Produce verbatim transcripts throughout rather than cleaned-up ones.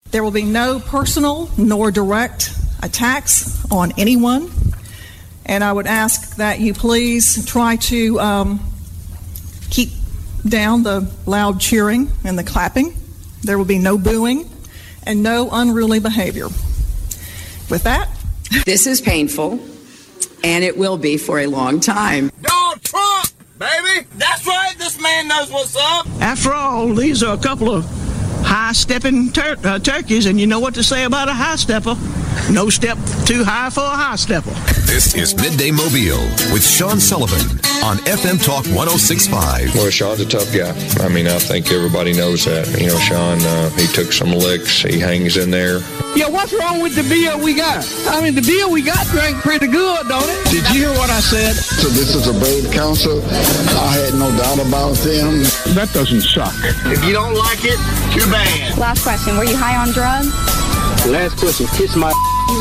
There will be no personal nor direct attacks on anyone, and I would ask that you please try to um, keep down the loud cheering and the clapping. There will be no booing and no unruly behavior. With that, this is painful, and it will be for a long time. Donald Trump, baby! That's right, this man knows what's up! After all, these are a couple of high-stepping tur- uh, turkeys, and you know what to say about a high-stepper. No step too high for a high-stepper. This is Midday Mobile with Sean Sullivan on F M Talk one oh six point five. Well, Sean's a tough guy. I mean, I think everybody knows that. You know, Sean, uh, he took some licks. He hangs in there. Yeah, what's wrong with the beer we got? I mean, the beer we got drank pretty good, don't it? Did you hear what I said? So this is a brave council. I had no doubt about them. That doesn't suck. If you don't like it, too bad. Last question. Were you high on drugs? Last question. Kiss my...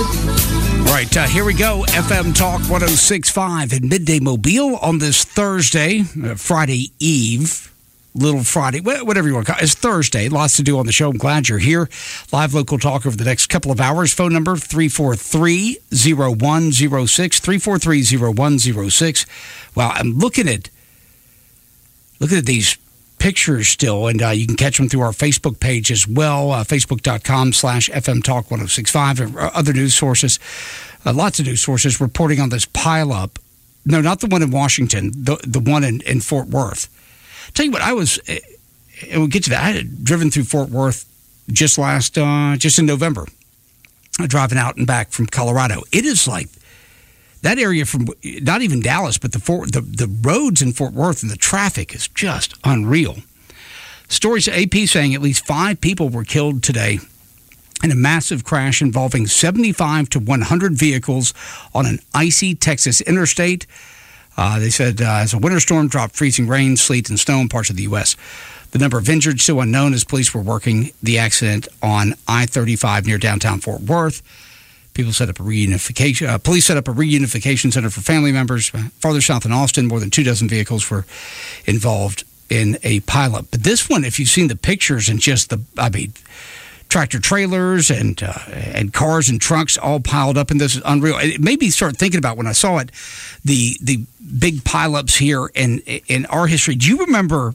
Right, uh, here we go. F M Talk one oh six point five in Midday Mobile on this Thursday, uh, Friday Eve, Little Friday, whatever you want to call it. It's Thursday. Lots to do on the show. I'm glad you're here. Live local talk over the next couple of hours. Phone number three four three, oh one oh six, three four three, oh one oh six. Wow, I'm looking at, looking at these pictures still, and uh, you can catch them through our Facebook page as well, uh, facebook.com slash FM Talk 1065, or other news sources, uh, lots of news sources reporting on this pileup. No, not the one in Washington, the the one in, in Fort Worth. Tell you what, I was, and we'll get to that, I had driven through Fort Worth just last, uh, just in November, uh, driving out and back from Colorado. It is like, that area from not even Dallas, but the, Fort, the the roads in Fort Worth and the traffic is just unreal. Stories A P saying at least five people were killed today in a massive crash involving seventy-five to one hundred vehicles on an icy Texas interstate. Uh, they said uh, as a winter storm dropped freezing rain, sleet, and snow in parts of the U S. The number of injured still unknown as police were working the accident on I thirty-five near downtown Fort Worth. People set up a reunification. Uh, police set up a reunification center for family members. Farther south in Austin, more than two dozen vehicles were involved in a pileup. But this one, if you've seen the pictures and just the, I mean, tractor trailers and uh, and cars and trucks all piled up in this is unreal. It made me start thinking about when I saw it, the the big pileups here in in our history. Do you remember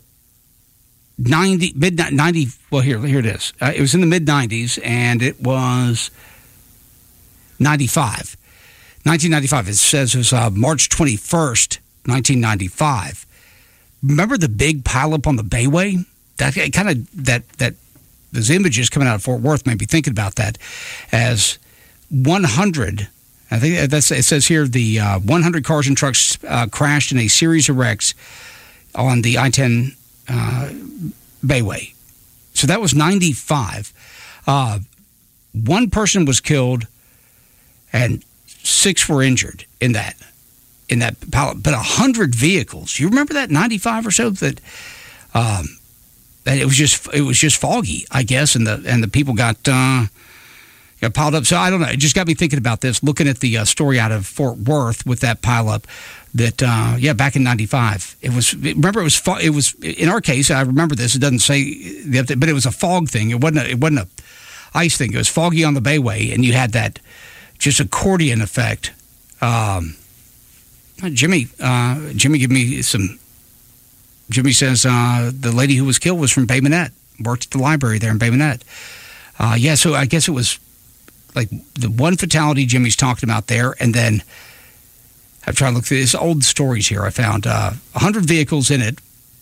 ninety mid ninety? Well, here here it is. Uh, it was in the mid nineties, and it was ninety-five. nineteen ninety-five, it says it was uh, March twenty-first, nineteen ninety-five. Remember the big pileup on the Bayway? That kind of, that, that, those images coming out of Fort Worth made me thinking about that as one hundred, I think that's, it says here, the uh, one hundred cars and trucks uh, crashed in a series of wrecks on the I ten uh, Bayway. So that was ninety-five. Uh, one person was killed, and six were injured in that in that pilot, but a hundred vehicles. You remember that ninety-five or so that um, that it was just it was just foggy, I guess, and the and the people got uh, got piled up. So I don't know. It just got me thinking about this, looking at the uh, story out of Fort Worth with that pileup. That uh, yeah, back in ninety-five, it was. Remember, it was it was in our case. I remember this. It doesn't say, but it was a fog thing. It wasn't. A, it wasn't a ice thing. It was foggy on the Bayway, and you had that just accordion effect. Um, Jimmy, uh, Jimmy, give me some. Jimmy says uh, the lady who was killed was from Bay Minette, worked at the library there in Bay Minette. Uh, yeah, so I guess it was like the one fatality Jimmy's talking about there, and then I've tried to look through these old stories here. I found uh, one hundred vehicles in it.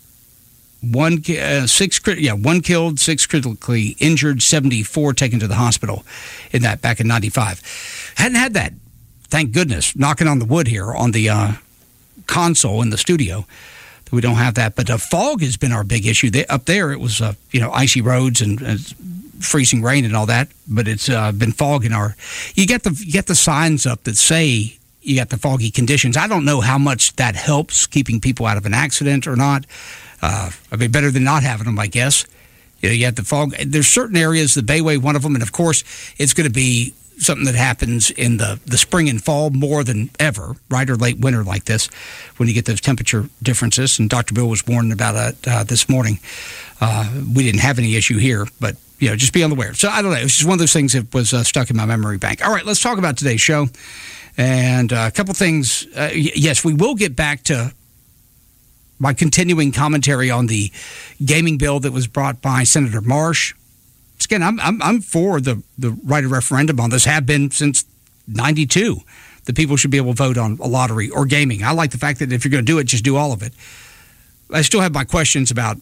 One, uh, six, yeah, one killed, six critically injured, seventy-four taken to the hospital in that back in ninety-five. Hadn't had that, thank goodness, knocking on the wood here on the uh, console in the studio. We don't have that, but uh, fog has been our big issue. They, up there, it was, uh, you know, icy roads and uh, freezing rain and all that, but it's uh, been fog in our, you get the, you get the signs up that say you got the foggy conditions. I don't know how much that helps keeping people out of an accident or not. Uh, I mean, better than not having them, I guess. You know, you have the fog. There's certain areas, the Bayway, one of them, and of course, it's going to be something that happens in the, the spring and fall more than ever, right, or late winter like this, when you get those temperature differences. And Doctor Bill was warning about it uh, this morning. Uh, we didn't have any issue here, but you know, just be on the aware. So I don't know. It's just one of those things that was uh, stuck in my memory bank. All right, let's talk about today's show. And uh, a couple things. Uh, y- yes, we will get back to my continuing commentary on the gaming bill that was brought by Senator Marsh. Again, I'm I'm, I'm for the, the right of referendum on this. Have been since ninety-two. That people should be able to vote on a lottery or gaming. I like the fact that if you're going to do it, just do all of it. I still have my questions about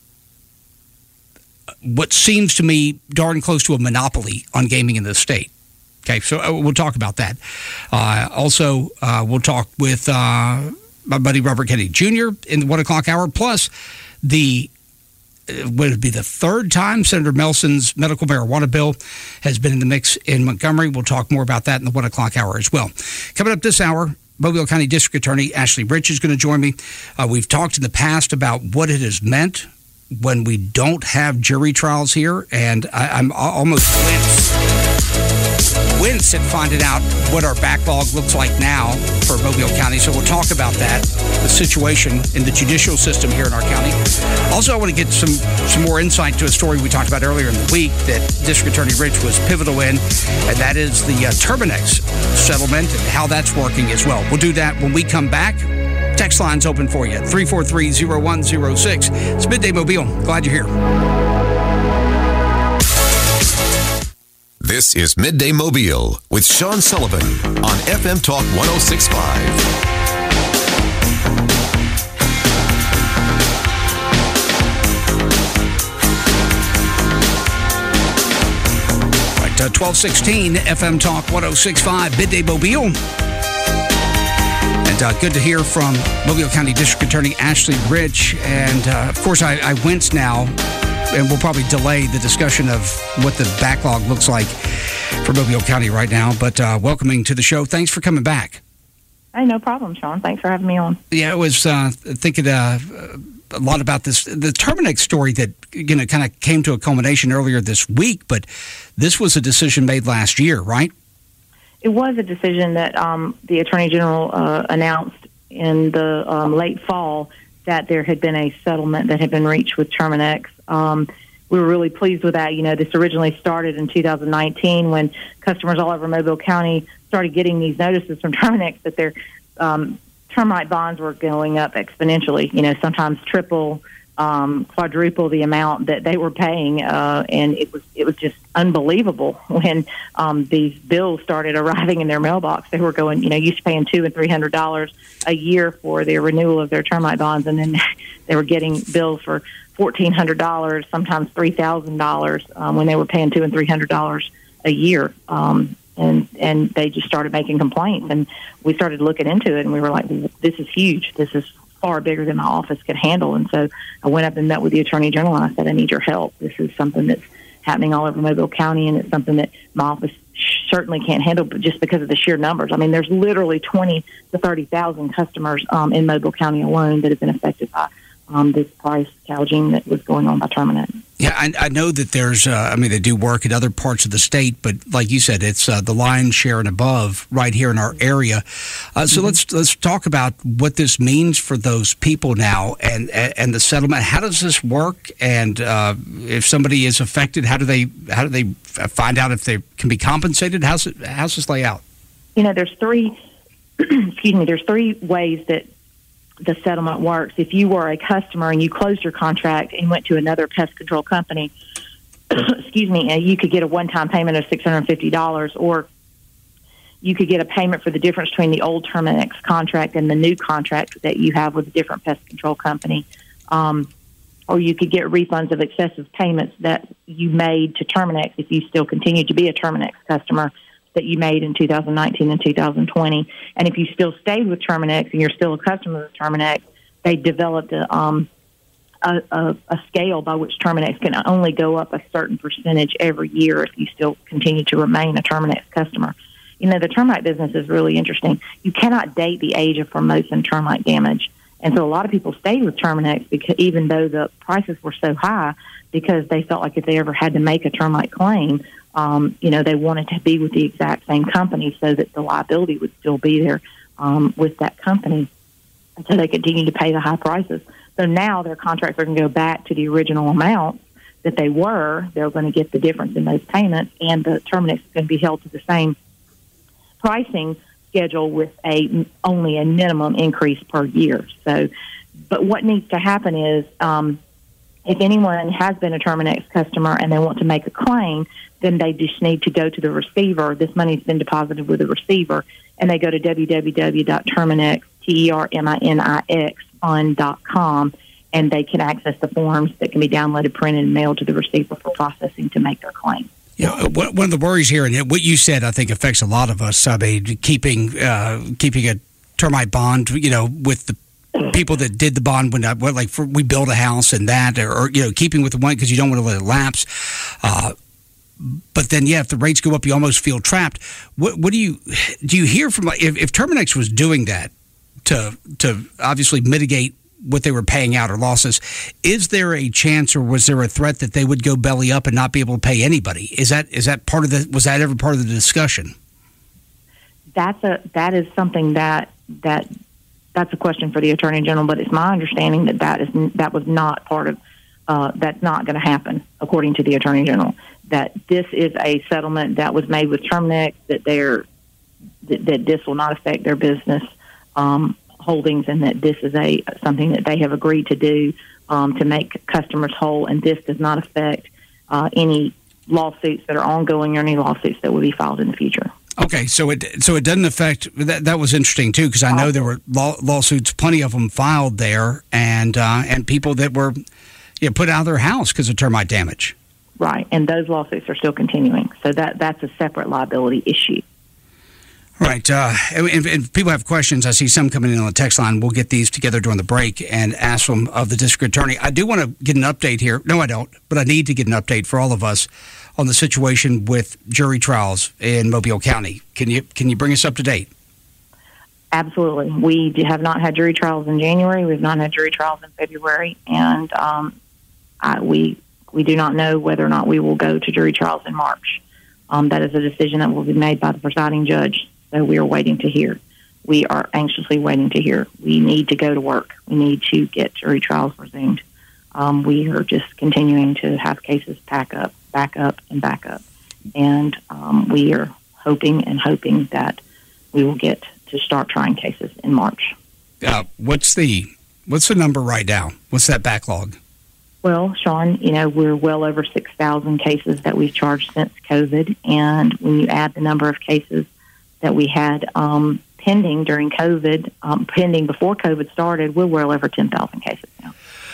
what seems to me darn close to a monopoly on gaming in this state. Okay, so we'll talk about that. Uh, also, uh, we'll talk with uh, my buddy Robert Kennedy Junior in the one o'clock hour. Plus, the would it be the third time Senator Melson's medical marijuana bill has been in the mix in Montgomery. We'll talk more about that in the one o'clock hour as well. Coming up this hour, Mobile County District Attorney Ashley Rich is going to join me. Uh, we've talked in the past about what it has meant when we don't have jury trials here, and I, I'm almost wince, wince at finding out what our backlog looks like now for Mobile County. So we'll talk about that, the situation in the judicial system here in our county. Also, I want to get some, some more insight to a story we talked about earlier in the week that District Attorney Rich was pivotal in, and that is the uh, Terminex settlement and how that's working as well. We'll do that when we come back. Text line's open for you, three four three, zero one zero six. It's Midday Mobile. Glad you're here. This is Midday Mobile with Sean Sullivan on F M Talk one oh six point five. Uh, twelve sixteen F M Talk one oh six point five, Midday Mobile. And uh, good to hear from Mobile County District Attorney Ashley Rich. And uh, of course, I, I wince now, and we'll probably delay the discussion of what the backlog looks like for Mobile County right now. But uh, welcoming to the show. Thanks for coming back. Hey, no problem, Sean. Thanks for having me on. Yeah, I was uh, thinking uh, a lot about this, the Terminex story that, you know, kind of came to a culmination earlier this week, but this was a decision made last year, right? It was a decision that um, the Attorney General uh, announced in the um, late fall that there had been a settlement that had been reached with Terminex. Um, we were really pleased with that. You know, this originally started in two thousand nineteen when customers all over Mobile County started getting these notices from Terminex that their um, termite bonds were going up exponentially, you know, sometimes triple, um, quadruple the amount that they were paying. Uh, and it was it was just unbelievable when um, these bills started arriving in their mailbox. They were going, you know, used to paying two and three hundred dollars a year for their renewal of their termite bonds, and then they were getting bills for fourteen hundred dollars, sometimes three thousand dollars um, when they were paying two and three hundred dollars a year. Um, and and they just started making complaints, and we started looking into it, and we were like, this is huge. This is far bigger than my office could handle. And so I went up and met with the Attorney General, and I said, I need your help. This is something that's happening all over Mobile County, and it's something that my office certainly can't handle, but just because of the sheer numbers. I mean, there's literally twenty to thirty thousand customers um, in Mobile County alone that have been affected by um, this price gouging that was going on by Terminex. Yeah, I, I know that there's, uh, I mean, they do work in other parts of the state, but like you said, it's uh, the lion's share and above right here in our area. Uh, so mm-hmm. let's let's talk about what this means for those people now and and the settlement. How does this work? And uh, if somebody is affected, how do they how do they find out if they can be compensated? How's it how's this lay out? You know, there's three. excuse me. There's three ways that the settlement works. If you were a customer and you closed your contract and went to another pest control company, excuse me, and you could get a one-time payment of six hundred fifty dollars, or you could get a payment for the difference between the old Terminex contract and the new contract that you have with a different pest control company. Um, or you could get refunds of excessive payments that you made to Terminex if you still continue to be a Terminex customer that you made in two thousand nineteen and two thousand twenty. And if you still stayed with Terminex and you're still a customer of Terminex, they developed a, um, a, a, a scale by which Terminex can only go up a certain percentage every year if you still continue to remain a Terminex customer. You know, the termite business is really interesting. You cannot date the age of Formosan termite damage. And so a lot of people stayed with Terminex because even though the prices were so high, because they felt like if they ever had to make a termite claim, Um, you know, they wanted to be with the exact same company so that the liability would still be there um, with that company. And so they continue to pay the high prices. So now their contracts are going to go back to the original amount that they were, they're going to get the difference in those payments, and the Terminix is going to be held to the same pricing schedule with a only a minimum increase per year. So, but what needs to happen is, um, if anyone has been a Terminix customer and they want to make a claim, then they just need to go to the receiver. This money's been deposited with the receiver, and they go to w w w dot terminix, T E R M I N I X, fund dot com, and they can access the forms that can be downloaded, printed, and mailed to the receiver for processing to make their claim. Yeah, one of the worries here, and what you said, I think affects a lot of us. I mean, keeping uh, keeping a termite bond, you know, with the people that did the bond when, I, like, for, we build a house and that, or, or you know, keeping with the one because you don't want to let it lapse. Uh, but then, yeah, if the rates go up, you almost feel trapped. What, what do you do? You hear from, if, if Terminix was doing that to to obviously mitigate what they were paying out or losses, is there a chance or was there a threat that they would go belly up and not be able to pay anybody? Is that is that part of the was that ever part of the discussion? That's a that is something that that that's a question for the Attorney General, but it's my understanding that that is that was not part of uh, that's not going to happen, according to the Attorney General. That this is a settlement that was made with Terminix, that they're that, that this will not affect their business um, holdings, and that this is a something that they have agreed to do um, to make customers whole, and this does not affect uh, any lawsuits that are ongoing or any lawsuits that will be filed in the future. Okay, so it so it doesn't affect that. That was interesting too, because I know there were law, lawsuits, plenty of them filed there, and uh, and people that were you know, put out of their house because of termite damage. Right, and those lawsuits are still continuing. So that that's a separate liability issue. Right. Uh, and, and if people have questions, I see some coming in on the text line. We'll get these together during the break and ask them of the district attorney. I do want to get an update here. No, I don't, but I need to get an update for all of us on the situation with jury trials in Mobile County. Can you can you bring us up to date? Absolutely. We have not had jury trials in January. We've not had jury trials in February, and um, I, we we do not know whether or not we will go to jury trials in March. Um, that is a decision that will be made by the presiding judge. So we are waiting to hear. We are anxiously waiting to hear. We need to go to work. We need to get jury trials resumed. Um, we are just continuing to have cases pack up, back up, and back up. And um, we are hoping and hoping that we will get to start trying cases in March. Uh, what's the what's the number right now? What's that backlog? Well, Sean, you know, we're well over six thousand cases that we've charged since COVID. And when you add the number of cases that we had um, pending during COVID, um, pending before COVID started, we're well over ten thousand cases now.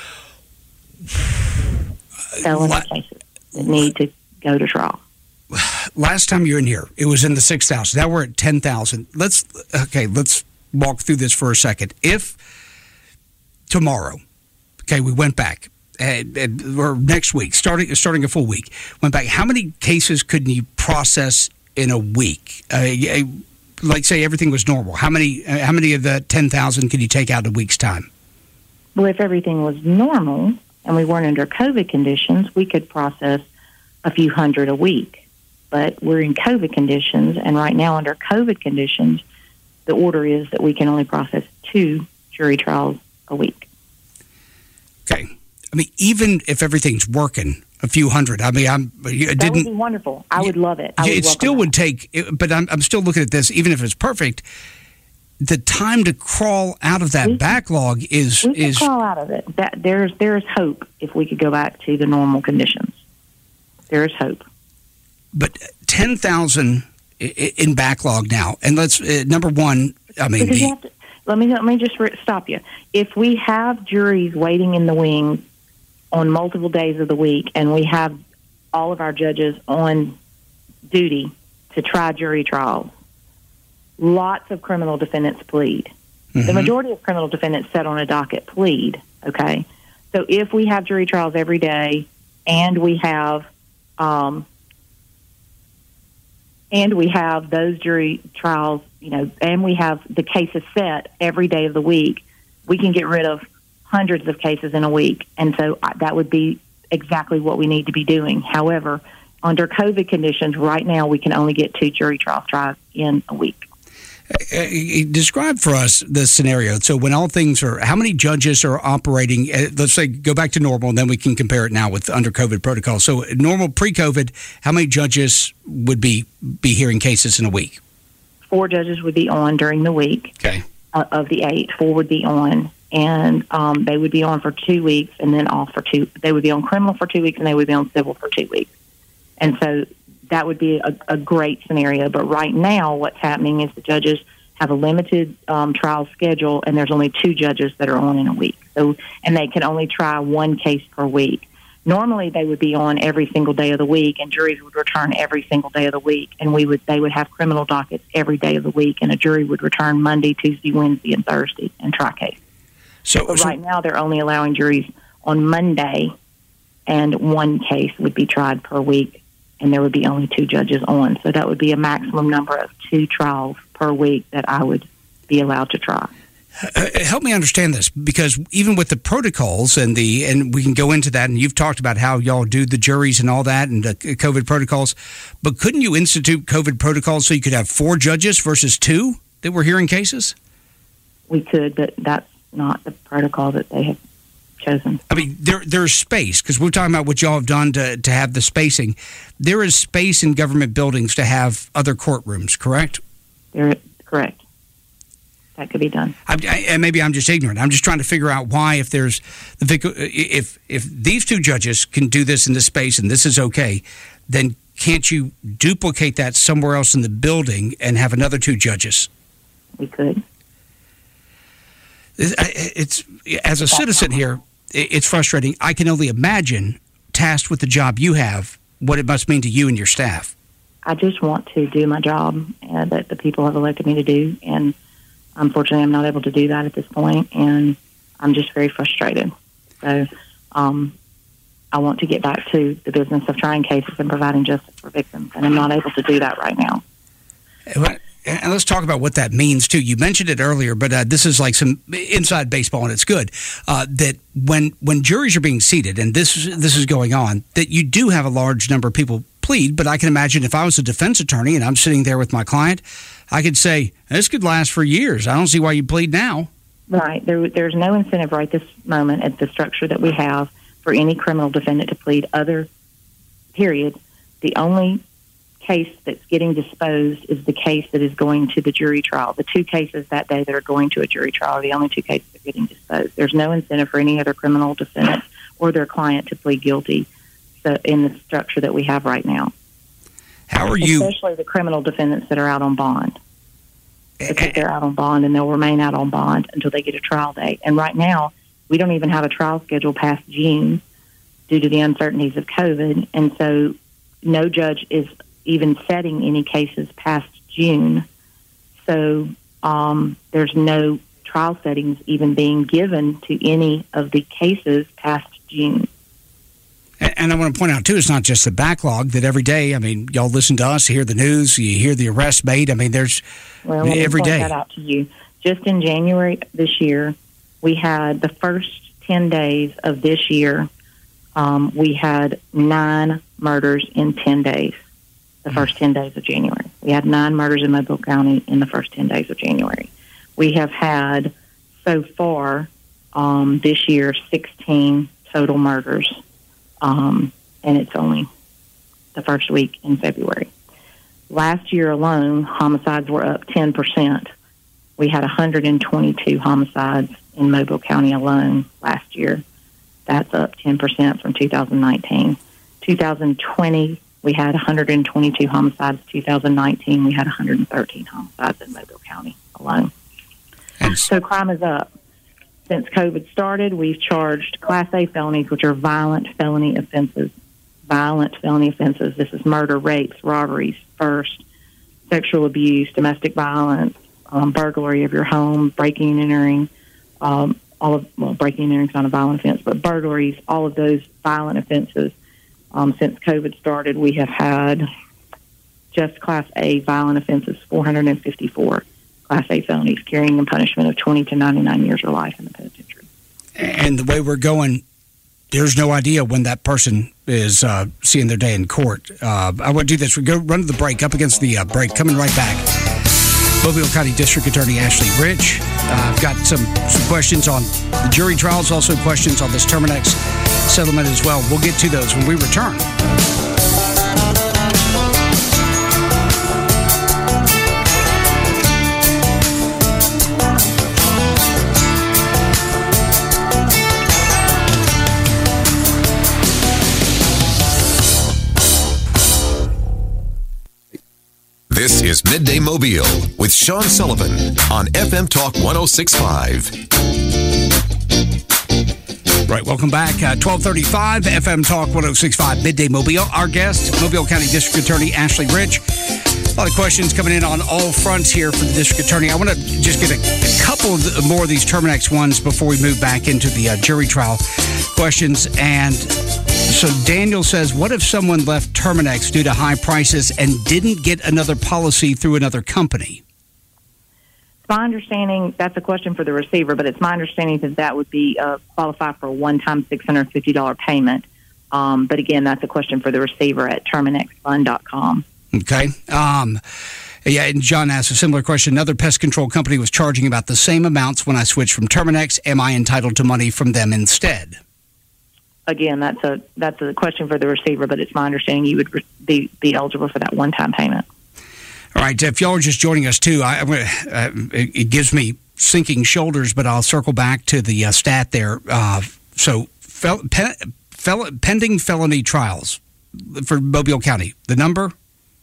Felony La- cases that need to go to trial. Last time you were in here, it was in the six thousand. Now we're at ten thousand. Let's, okay, let's walk through this for a second. If tomorrow, okay, we went back, and, and, or next week, starting starting a full week, went back, how many cases could you process in a week? Uh, like, say everything was normal. How many uh, How many of the ten thousand could you take out in a week's time? Well, if everything was normal and we weren't under COVID conditions, we could process a few hundred a week. But we're in COVID conditions, and right now under COVID conditions, the order is that we can only process two jury trials a week. Okay. I mean, even if everything's working, a few hundred. I mean, I'm. It that would be wonderful. I would love it. I it would still would take, but I'm, I'm still looking at this. Even if it's perfect, the time to crawl out of that we backlog is we can is crawl out of it. That there's there's hope if we could go back to the normal conditions. There is hope. But ten thousand in backlog now, and let's uh, number one. I mean, the, you to, let me let me just stop you. If we have juries waiting in the wings on multiple days of the week, and we have all of our judges on duty to try jury trials, lots of criminal defendants plead. Mm-hmm. The majority of criminal defendants set on a docket plead. Okay, so if we have jury trials every day, and we have um, and we have those jury trials, you know, and we have the cases set every day of the week, we can get rid of hundreds of cases in a week. And so that would be exactly what we need to be doing. However, under COVID conditions, right now we can only get two jury trials tried in a week. Uh, describe for us the scenario. So when all things are, how many judges are operating? Uh, let's say go back to normal, and then we can compare it now with under COVID protocols. So normal pre-COVID, how many judges would be be hearing cases in a week? Four judges would be on during the week. Okay. Uh, of the eight, four would be on, and um, they would be on for two weeks and then off for two. They would be on criminal for two weeks and they would be on civil for two weeks. And so that would be a, a great scenario. But right now, what's happening is the judges have a limited um, trial schedule, and there's only two judges that are on in a week. So, and they can only try one case per week. Normally, they would be on every single day of the week, and juries would return every single day of the week, and we would they would have criminal dockets every day of the week, and a jury would return Monday, Tuesday, Wednesday, and Thursday and try case. So, but so right now, they're only allowing juries on Monday, and one case would be tried per week, and there would be only two judges on. So that would be a maximum number of two trials per week that I would be allowed to try. Uh, help me understand this, because even with the protocols and the and we can go into that, and you've talked about how y'all do the juries and all that and the COVID protocols, but couldn't you institute COVID protocols so you could have four judges versus two that were hearing cases? We could, but that's not the protocol that they have chosen. I mean, there there's space, because we're talking about what y'all have done to, to have the spacing. There is space in government buildings to have other courtrooms, correct? There, correct. That could be done. I, I, and maybe I'm just ignorant. I'm just trying to figure out why, if there's the if if these two judges can do this in this space and this is okay, then can't you duplicate that somewhere else in the building and have another two judges? We could. It's, it's as a citizen here, it's frustrating. I can only imagine, tasked with the job you have, what it must mean to you and your staff. I just want to do my job uh, that the people have elected me to do, and unfortunately, I'm not able to do that at this point, and I'm just very frustrated. So um, I want to get back to the business of trying cases and providing justice for victims, and I'm not able to do that right now. And let's talk about what that means, too. You mentioned it earlier, but uh, this is like some inside baseball, and it's good, uh, that when when juries are being seated, and this, this is going on, that you do have a large number of people plead, but I can imagine if I was a defense attorney and I'm sitting there with my client, I could say, this could last for years. I don't see why you plead now. Right. There, there's no incentive right this moment at the structure that we have for any criminal defendant to plead other, period. The only case that's getting disposed is the case that is going to the jury trial. The two cases that day that are going to a jury trial are the only two cases that are getting disposed. There's no incentive for any other criminal defendant or their client to plead guilty so in the structure that we have right now. How are you? Especially the criminal defendants that are out on bond. Because they're out on bond, and they'll remain out on bond until they get a trial date. And right now, we don't even have a trial schedule past June due to the uncertainties of COVID. And so no judge is even setting any cases past June. So um, there's no trial settings even being given to any of the cases past June. And I want to point out, too, it's not just the backlog that every day, I mean, y'all listen to us, you hear the news, you hear the arrests made. I mean, there's well, I mean, let me every point day. that out to you. Just in January this year, we had the first ten days of this year, um, we had nine murders in ten days, the first ten days of January. We had nine murders in Mobile County in the first ten days of January. We have had, so far, um, this year, sixteen total murders. Um, and it's only the first week in February. Last year alone, homicides were up ten percent. We had one hundred twenty-two homicides in Mobile County alone last year. That's up ten percent from two thousand nineteen. two thousand twenty, we had one hundred twenty-two homicides. two thousand nineteen, we had one hundred thirteen homicides in Mobile County alone. And so crime is up. Since COVID started, we've charged Class A felonies, which are violent felony offenses. Violent felony offenses. This is murder, rapes, robberies, first, sexual abuse, domestic violence, um, burglary of your home, breaking and entering, um, all of, well, breaking and entering is not a violent offense, but burglaries, all of those violent offenses. Um, since COVID started, we have had just Class A violent offenses, four hundred fifty-four. Class A felonies, carrying a punishment of twenty to ninety-nine years or life in the penitentiary. And the way we're going, there's no idea when that person is uh, seeing their day in court. Uh, I want to do this. We go run to the break, up against the uh, break. Coming right back. Mobile County District Attorney Ashley Rich. Uh, I've got some, some questions on the jury trials, also questions on this Terminex settlement as well. We'll get to those when we return. This is Midday Mobile with Sean Sullivan on F M Talk one oh six point five. Right, welcome back. Uh, twelve thirty-five, F M Talk one oh six point five, Midday Mobile. Our guest, Mobile County District Attorney Ashley Rich. A lot of questions coming in on all fronts here for the District Attorney. I want to just get a, a couple of the, more of these Terminex ones before we move back into the uh, jury trial questions. And so Daniel says, what if someone left Terminex due to high prices and didn't get another policy through another company? My understanding, that's a question for the receiver, but it's my understanding that that would be uh, qualify for a one-time six hundred fifty dollars payment. Um, but again, that's a question for the receiver at terminex fund dot com. Okay. Um, yeah, and John asked a similar question. Another pest control company was charging about the same amounts when I switched from Terminex. Am I entitled to money from them instead? Again, that's a that's a question for the receiver, but it's my understanding you would be, be eligible for that one-time payment. All right. If y'all are just joining us, too, I, uh, it, it gives me sinking shoulders, but I'll circle back to the uh, stat there. Uh, so fel- pe- fel- pending felony trials for Mobile County, the number?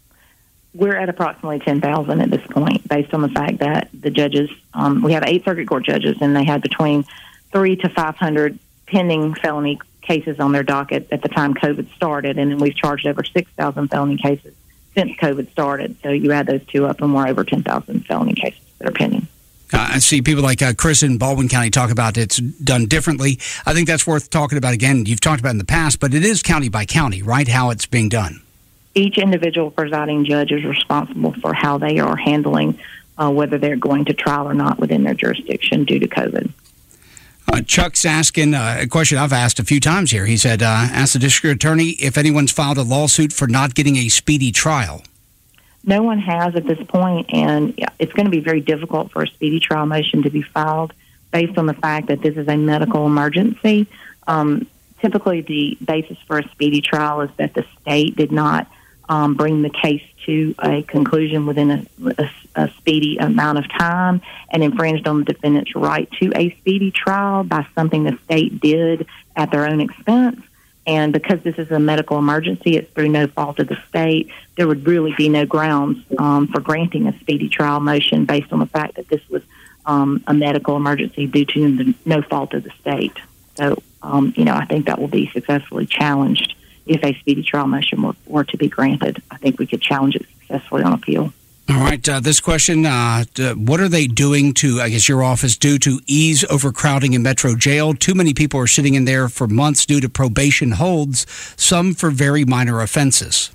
We're at approximately ten thousand at this point, based on the fact that the judges, um, we have eight circuit court judges, and they had between three to five hundred pending felony cases on their docket at the time COVID started, and then we've charged over six thousand felony cases since COVID started. So you add those two up, and we're over ten thousand felony cases that are pending. Uh, I see people like uh, Chris in Baldwin County talk about it's done differently. I think that's worth talking about again. You've talked about it in the past, but it is county by county, right, how it's being done? Each individual presiding judge is responsible for how they are handling uh, whether they're going to trial or not within their jurisdiction due to COVID. Uh, Chuck's asking uh, a question I've asked a few times here. He said, uh, ask the district attorney if anyone's filed a lawsuit for not getting a speedy trial. No one has at this point, and it's going to be very difficult for a speedy trial motion to be filed based on the fact that this is a medical emergency. Um, typically, the basis for a speedy trial is that the state did not um, bring the case to a conclusion within a, a, a speedy amount of time and infringed on the defendant's right to a speedy trial by something the state did at their own expense. And because this is a medical emergency, it's through no fault of the state, there would really be no grounds um, for granting a speedy trial motion based on the fact that this was um, a medical emergency due to the, no fault of the state. So, um, you know, I think that will be successfully challenged if a speedy trial motion were, were to be granted. I think we could challenge it successfully on appeal. All right. Uh, this question, uh, what are they doing to, I guess, your office do to ease overcrowding in Metro Jail? Too many people are sitting in there for months due to probation holds, some for very minor offenses.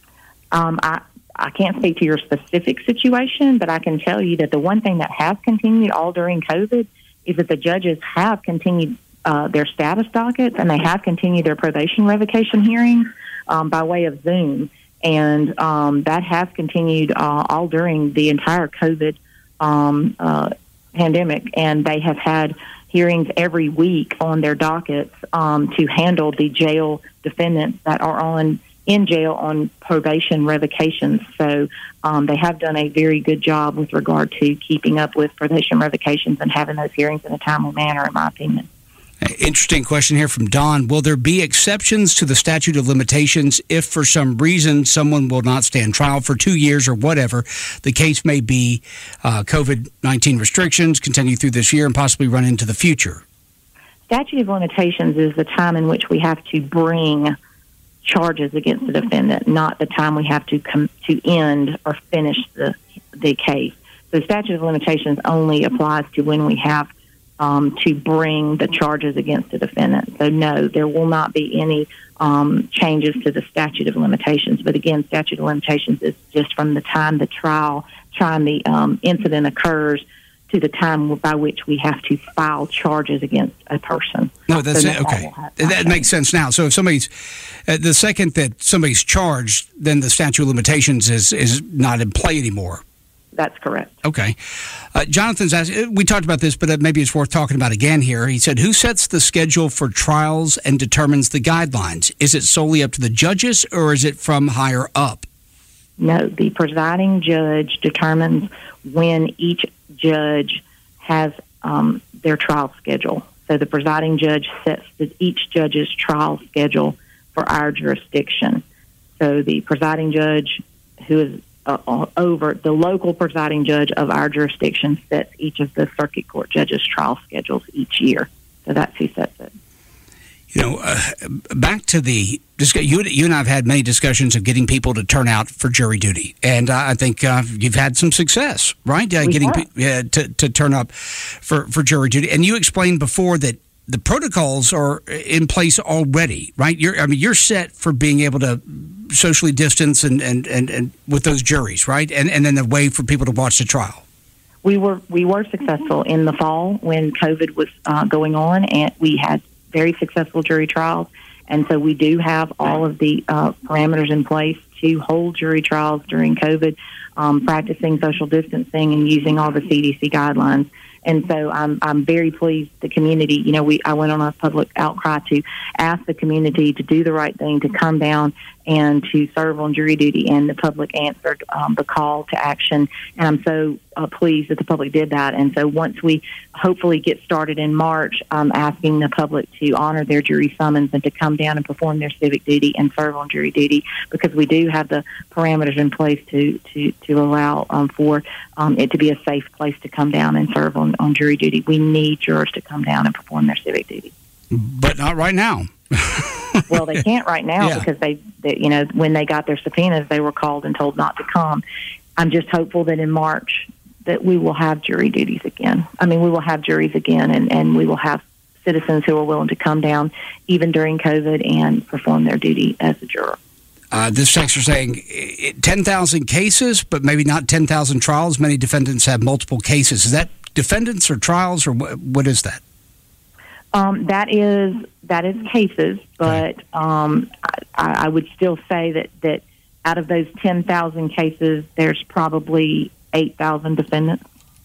Um, I, I can't speak to your specific situation, but I can tell you that the one thing that has continued all during COVID is that the judges have continued uh, their status dockets and they have continued their probation revocation hearings um, by way of Zoom. And um, that has continued uh, all during the entire COVID um, uh, pandemic. And they have had hearings every week on their dockets um, to handle the jail defendants that are on in jail on probation revocations. So um, they have done a very good job with regard to keeping up with probation revocations and having those hearings in a timely manner, in my opinion. Interesting question here from Don. Will there be exceptions to the statute of limitations if for some reason someone will not stand trial for two years or whatever the case may be? Uh, COVID nineteen restrictions continue through this year and possibly run into the future. Statute of limitations is the time in which we have to bring charges against the defendant, not the time we have to com- to end or finish the the case. The statute of limitations only applies to when we have Um, to bring the charges against the defendant. So, no, there will not be any um, changes to the statute of limitations. But, again, statute of limitations is just from the time the trial, time the um, incident occurs to the time by which we have to file charges against a person. No, that's so it. Okay. That makes sense now. So if somebody's, uh, the second that somebody's charged, then the statute of limitations is, is not in play anymore. That's correct. Okay. Uh, Jonathan's asked, we talked about this, but maybe it's worth talking about again here. He said, who sets the schedule for trials and determines the guidelines? Is it solely up to the judges, or is it from higher up? No, the presiding judge determines when each judge has um, their trial schedule. So the presiding judge sets the, each judge's trial schedule for our jurisdiction. So the presiding judge, who is uh, over the local presiding judge of our jurisdiction, sets each of the circuit court judges' trial schedules each year. So that's who sets it. You know, uh, back to the you, you and I have had many discussions of getting people to turn out for jury duty, and uh, I think uh, you've had some success, right? Uh, getting pe- uh, to to turn up for, for jury duty, and you explained before that the protocols are in place already, right? You're, I mean, you're set for being able to socially distance and, and, and, and with those juries, right? And and then a way for people to watch the trial. We were we were successful in the fall when COVID was uh, going on, and we had very successful jury trials. And so we do have all of the uh, parameters in place to hold jury trials during COVID, um, practicing social distancing and using all the C D C guidelines. And so I'm I'm very pleased the community, you know, we I went on a public outcry to ask the community to do the right thing, to come down and to serve on jury duty, and the public answered um, the call to action. And I'm so uh, pleased that the public did that. And so once we hopefully get started in March, I'm asking the public to honor their jury summons and to come down and perform their civic duty and serve on jury duty, because we do have the parameters in place to to, to allow um, for um, it to be a safe place to come down and serve on, on jury duty. We need jurors to come down and perform their civic duty. But not right now. Well, they can't right now yeah. because they, they, you know, when they got their subpoenas, they were called and told not to come. I'm just hopeful that in March that we will have jury duties again. I mean, we will have juries again, and, and we will have citizens who are willing to come down even during COVID and perform their duty as a juror. Uh, this texter saying ten thousand cases, but maybe not ten thousand trials. Many defendants have multiple cases. Is that defendants or trials, or what, what is that? Um, that is that is cases, but um, I, I would still say that, that out of those ten thousand cases, there's probably eight thousand defendants.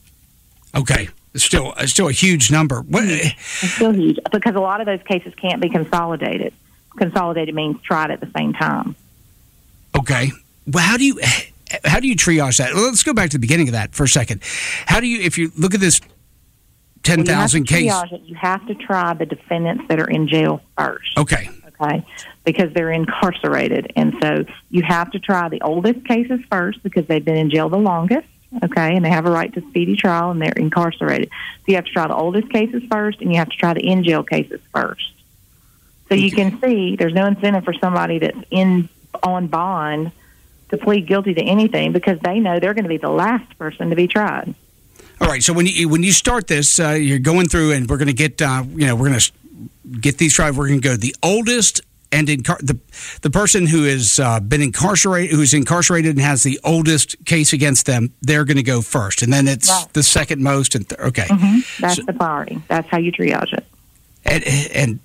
Okay, it's still it's still a huge number. What? It's still huge because a lot of those cases can't be consolidated. Consolidated means tried at the same time. Okay. Well, how do you how do you triage that? Well, let's go back to the beginning of that for a second. How do you, if you look at this ten thousand well, cases, you have to try the defendants that are in jail first. Okay. Okay. Because they're incarcerated, and so you have to try the oldest cases first because they've been in jail the longest. Okay, and they have a right to speedy trial, and they're incarcerated. So you have to try the oldest cases first, and you have to try the in jail cases first. So you can see there's no incentive for somebody that's in on bond to plead guilty to anything because they know they're going to be the last person to be tried. All right. So when you when you start this, uh, you're going through, and we're going to get uh, you know we're going to get these tried. We're going to go to the oldest and incar- the the person who has uh, been incarcerated, who's incarcerated and has the oldest case against them. They're going to go first, and then it's right. the second most. And th- okay, mm-hmm. That's so, the priority. That's how you triage it. And, and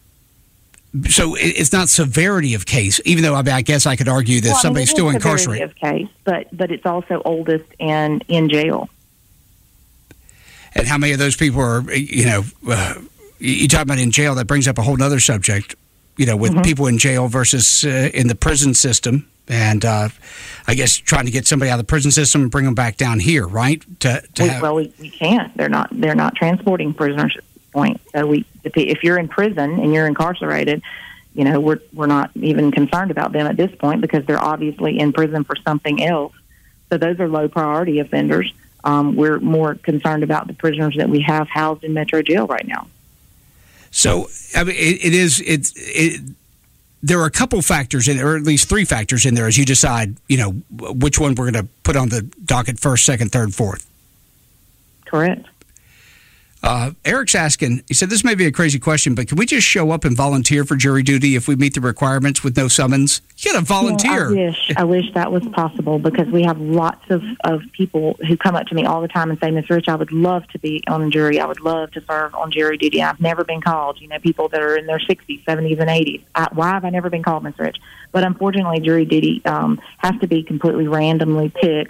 so it's not severity of case, even though I, mean, I guess I could argue that well, somebody's I mean, still it's incarcerated. Of case, but but it's also oldest and in jail. And how many of those people are, you know, uh, you talk about in jail, that brings up a whole other subject, you know, with mm-hmm. people in jail versus uh, in the prison system. And uh, I guess trying to get somebody out of the prison system and bring them back down here, right? To, to we, have... Well, we, we can't. They're not. They're not transporting prisoners at this point. So we, if you're in prison and you're incarcerated, you know, we're we're not even concerned about them at this point because they're obviously in prison for something else. So those are low priority offenders. Um, we're more concerned about the prisoners that we have housed in Metro Jail right now. So I mean, it, it is it's it. There are a couple factors in, or at least three factors in there, as you decide, you know, which one we're going to put on the docket first, second, third, fourth. Correct. Uh, Eric's asking, he said, this may be a crazy question, but can we just show up and volunteer for jury duty if we meet the requirements with no summons? You got to volunteer. Yeah, I wish, I wish that was possible because we have lots of, of people who come up to me all the time and say, Miz Rich, I would love to be on a jury. I would love to serve on jury duty. I've never been called. You know, people that are in their sixties, seventies, and eighties. I, why have I never been called, Miz Rich? But unfortunately, jury duty um, has to be completely randomly picked.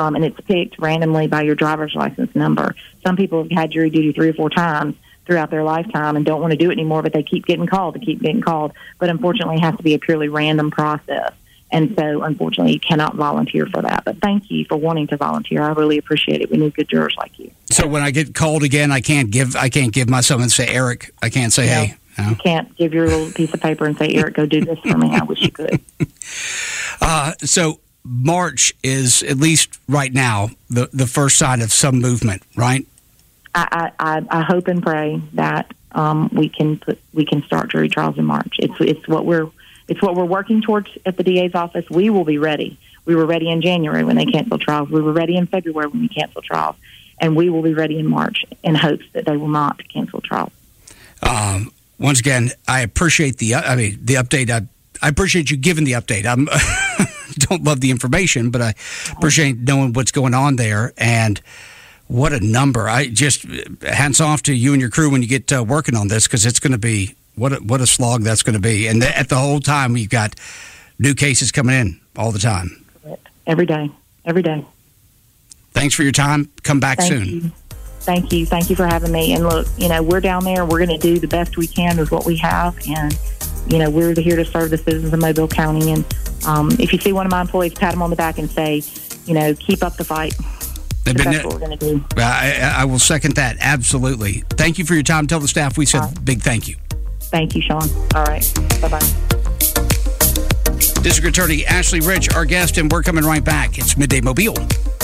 um, and it's picked randomly by your driver's license number. Some people have had jury duty three or four times throughout their lifetime and don't want to do it anymore, but they keep getting called, they keep getting called. But unfortunately, it has to be a purely random process. And so, unfortunately, you cannot volunteer for that. But thank you for wanting to volunteer. I really appreciate it. We need good jurors like you. So when I get called again, I can't give I can't give myself and say, Eric, I can't say, No. hey. No. You can't give your little piece of paper and say, Eric, go do this for me. I wish you could. Uh, so March is, at least right now, the, the first sign of some movement, right? I, I, I hope and pray that um, we can put we can start jury trials in March. It's it's what we're it's what we're working towards at the D A's office. We will be ready. We were ready in January when they canceled trials. We were ready in February when we canceled trials, and we will be ready in March in hopes that they will not cancel trials. Um, Once again, I appreciate the I mean the update. I, I appreciate you giving the update. I don't love the information, but I appreciate knowing what's going on there. And what a number! I just hats off to you and your crew when you get uh, working on this, because it's going to be what a, what a slog that's going to be. And at the whole time, you've got new cases coming in all the time. Every day, every day. Thanks for your time. Come back Thank soon. You. Thank you. Thank you for having me. And look, you know, we're down there. We're going to do the best we can with what we have. And, you know, we're here to serve the citizens of Mobile County. And um, if you see one of my employees, pat them on the back and say, you know, keep up the fight. Been, that's what we're going to do. I, I will second that. Absolutely. Thank you for your time. Tell the staff we said right. big thank you. Thank you, Sean. All right. Bye-bye. District Attorney Ashley Rich, our guest, and we're coming right back. It's Midday Mobile.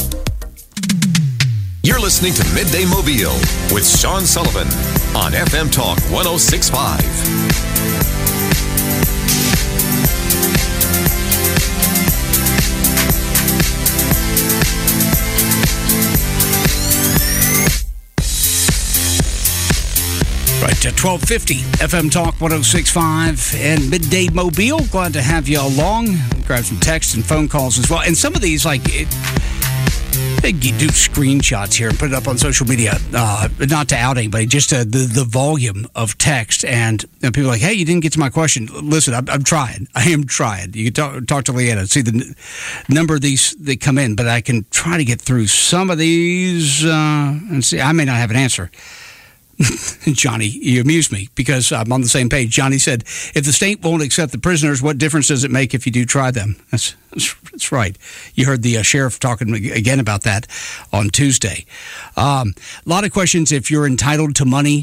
You're listening to Midday Mobile with Sean Sullivan on F M Talk one oh six point five. Right, at twelve fifty, F M Talk one oh six point five and Midday Mobile. Glad to have you along. Grab some texts and phone calls as well. And some of these, like, it, they do screenshots here and put it up on social media. Uh, not to out anybody, just uh, the, the volume of text. And, and people are like, hey, you didn't get to my question. Listen, I'm, I'm trying. I am trying. You can talk, talk to Leanna, see the n- number of these that come in, but I can try to get through some of these uh, and see. I may not have an answer. Johnny, you amuse me because I'm on the same page. Johnny said, if the state won't accept the prisoners, what difference does it make if you do try them? That's that's, that's right. You heard the uh, sheriff talking again about that on Tuesday. Um, a lot of questions if you're entitled to money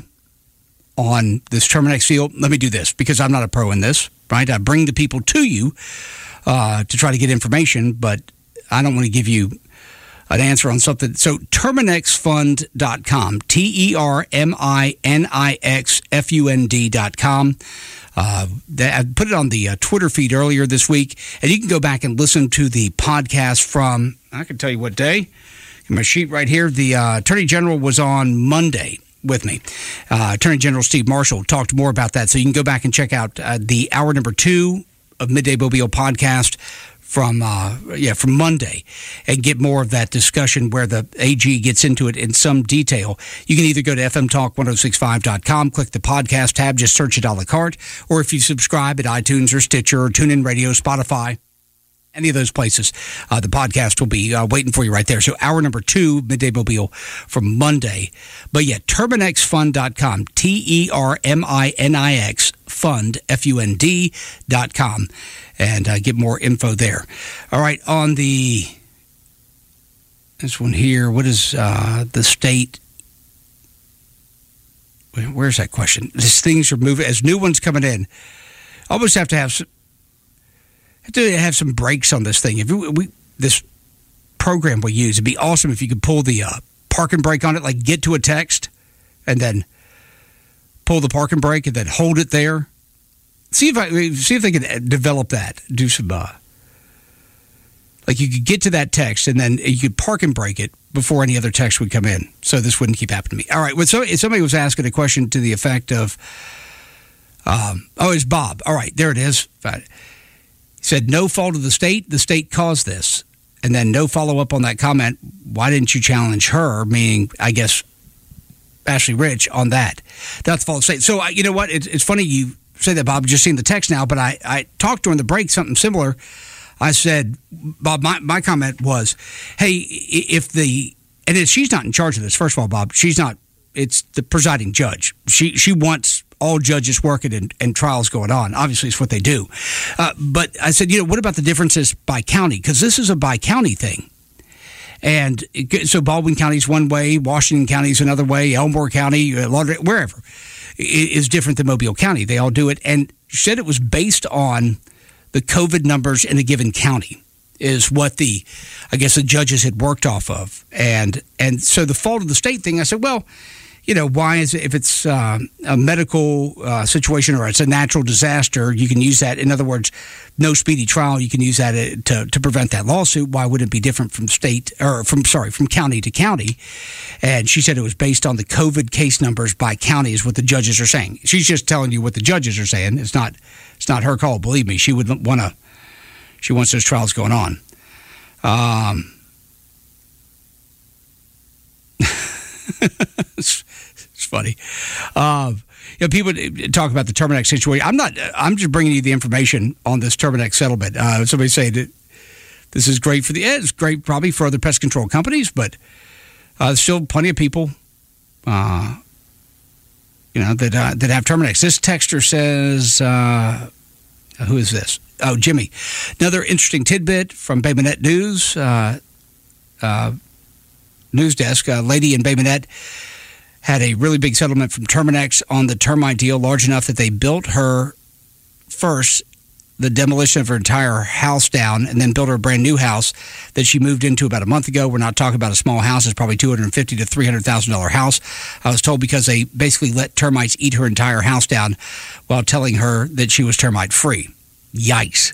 on this Terminex field. Let me do this because I'm not a pro in this, right? I bring the people to you uh, to try to get information, but I don't want to give you an answer on something. So terminix fund dot com, T E R M I N I X F U N D dot com. Uh, I put it on the uh, Twitter feed earlier this week, and you can go back and listen to the podcast from, I can tell you what day, my sheet right here. The uh, Attorney General was on Monday with me. Uh, Attorney General Steve Marshall talked more about that, so you can go back and check out uh, the hour number two of Midday Mobile podcast from uh, yeah from Monday and get more of that discussion where the A G gets into it in some detail. You can either go to F M Talk ten sixty-five dot com, click the podcast tab, just search it a la carte, or if you subscribe at iTunes or Stitcher or TuneIn Radio, Spotify, any of those places, uh, the podcast will be uh, waiting for you right there. So hour number two, Midday Mobile from Monday. But yeah, terminix fund dot com, T E R M I N I X, fund, F U N D dot com, and uh, get more info there. All right, on the, this one here, what is uh, the state, where's that question? These things are moving, as new ones coming in, almost have to have some, have to have some brakes on this thing. If we, we this program we use, it'd be awesome if you could pull the uh, parking brake on it, like get to a text and then pull the parking brake and then hold it there. See if I see if they can develop that. Do some uh, like you could get to that text and then you could park and brake it before any other text would come in, so this wouldn't keep happening to me. All right. Well, so somebody was asking a question to the effect of, um, "Oh, it's Bob." All right, there it is. He said, "No fault of the state. The state caused this." And then no follow up on that comment. Why didn't you challenge her? Meaning, I guess, Ashley Rich on that. That's the fault of the state. So, you know what? It's, it's funny you say that, Bob. Just seeing the text now, but I, I talked during the break something similar. I said, Bob, my, my comment was, hey, if the, and if she's not in charge of this, first of all, Bob, she's not, it's the presiding judge. She she wants all judges working and, and trials going on. Obviously, it's what they do. Uh, but I said, you know, what about the differences by county? Because this is a by-county thing. And it, so Baldwin County is one way, Washington County is another way, Elmore County, uh, Lauderdale, wherever, is different than Mobile County. They all do it. And she said it was based on the COVID numbers in a given county is what the, I guess, the judges had worked off of. And and so the fault of the state thing, I said, well, you know, why is it, if it's uh, a medical uh, situation or it's a natural disaster, you can use that. In other words, no speedy trial, you can use that to, to prevent that lawsuit. Why would it be different from state or from, sorry, from county to county? And she said it was based on the COVID case numbers by county is what the judges are saying. She's just telling you what the judges are saying. It's not, it's not her call. Believe me, she would want to, she wants those trials going on. Um, it's, it's funny. Uh, you know, people talk about the Terminex situation. I'm not. I'm just bringing you the information on this Terminex settlement. Uh, somebody say that this is great for the. Yeah, it's great probably for other pest control companies, but uh, there's still plenty of people, uh, you know, that uh, that have Terminex. This texter says, uh, "Who is this? Oh, Jimmy." Another interesting tidbit from Bay Minette News. Uh, uh, News desk, a lady in Bay Minette had a really big settlement from Terminex on the termite deal, large enough that they built her first the demolition of her entire house down and then built her a brand new house that she moved into about a month ago. We're not talking about a small house. It's probably two hundred fifty thousand to three hundred thousand dollars house. I was told because they basically let termites eat her entire house down while telling her that she was termite free. Yikes.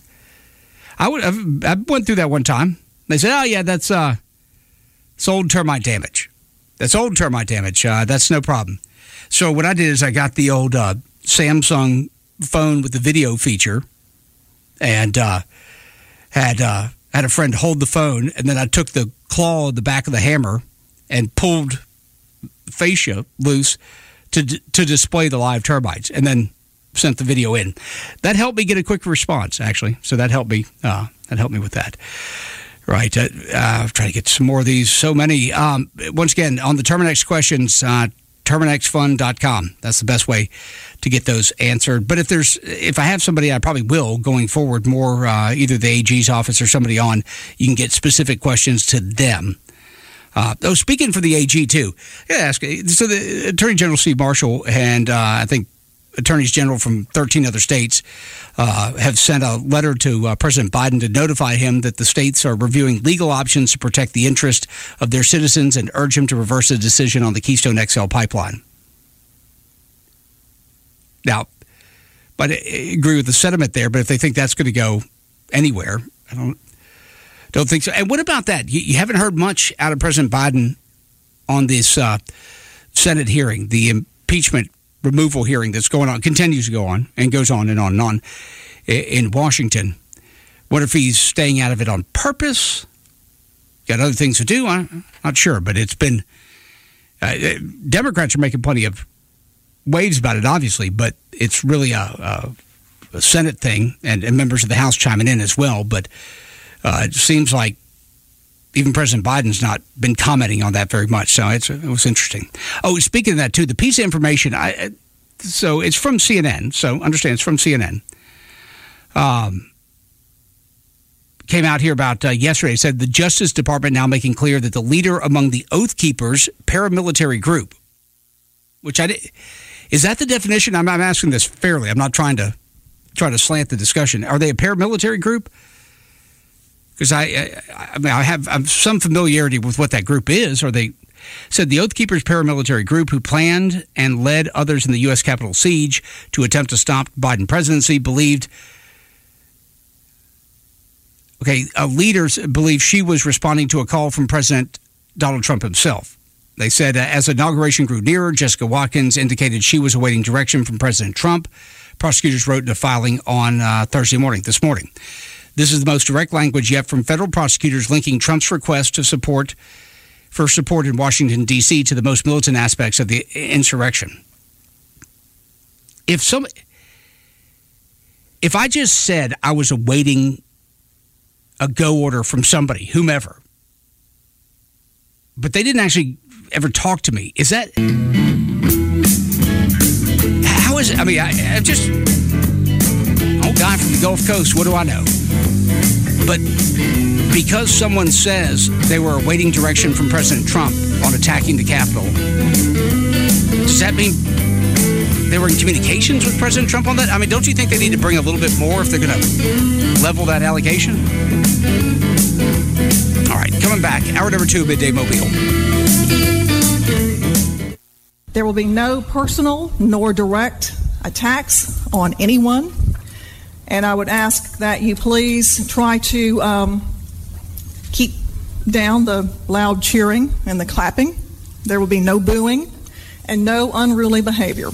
I would I've, I went through that one time. They said, oh, yeah, that's... uh. It's old termite damage. That's old termite damage. Uh, that's no problem. So what I did is I got the old uh, Samsung phone with the video feature and uh, had uh, had a friend hold the phone, and then I took the claw of the back of the hammer and pulled fascia loose to to display the live termites, and then sent the video in. That helped me get a quick response, actually. So that helped me. Uh, that helped me with that. Right. Uh, uh, trying to get some more of these. So many. Um, once again, on the Terminex questions, uh, Terminex fund dot com. That's the best way to get those answered. But if there's, if I have somebody, I probably will going forward more, uh, either the A G's office or somebody on, you can get specific questions to them. Uh, oh, speaking for the A G too, I gotta ask. So the Attorney General Steve Marshall and uh, I think attorneys general from thirteen other states uh, have sent a letter to uh, President Biden to notify him that the states are reviewing legal options to protect the interest of their citizens and urge him to reverse the decision on the Keystone X L pipeline. Now, but I agree with the sentiment there, but if they think that's going to go anywhere, I don't don't think so. And what about that? You, you haven't heard much out of President Biden on this uh, Senate hearing, the impeachment removal hearing that's going on, continues to go on, and goes on and on and on in Washington. What if he's staying out of it on purpose? Got other things to do? I'm not sure, but it's been uh, Democrats are making plenty of waves about it, obviously, but it's really a, a, a Senate thing, and, and members of the House chiming in as well. But uh, it seems like even President Biden's not been commenting on that very much, so it's, it was interesting. Oh, speaking of that, too, the piece of information, I, so it's from C N N, so understand it's from C N N. Um, came out here about uh, yesterday. It said the Justice Department now making clear that the leader among the Oath Keepers paramilitary group, which I did, is that the definition? I'm, I'm asking this fairly. I'm not trying to try to slant the discussion. Are they a paramilitary group? Because I, I, I mean, I have, I have some familiarity with what that group is. Or they said the Oath Keepers paramilitary group who planned and led others in the U S Capitol siege to attempt to stop Biden presidency believed, okay, uh, leaders believe she was responding to a call from President Donald Trump himself. They said uh, as inauguration grew nearer, Jessica Watkins indicated she was awaiting direction from President Trump. Prosecutors wrote in a filing on uh, Thursday morning, this morning. This is the most direct language yet from federal prosecutors linking Trump's request to support for support in Washington, D C to the most militant aspects of the insurrection. If some, if I just said I was awaiting a go order from somebody, whomever. But they didn't actually ever talk to me. Is that... How is it? I mean, I, I just... Old guy from the Gulf Coast, what do I know? But because someone says they were awaiting direction from President Trump on attacking the Capitol, does that mean they were in communications with President Trump on that? I mean, don't you think they need to bring a little bit more if they're going to level that allegation? All right, coming back, hour number two, Midday Mobile. There will be no personal nor direct attacks on anyone. And I would ask that you please try to um, keep down the loud cheering and the clapping. There will be no booing and no unruly behavior.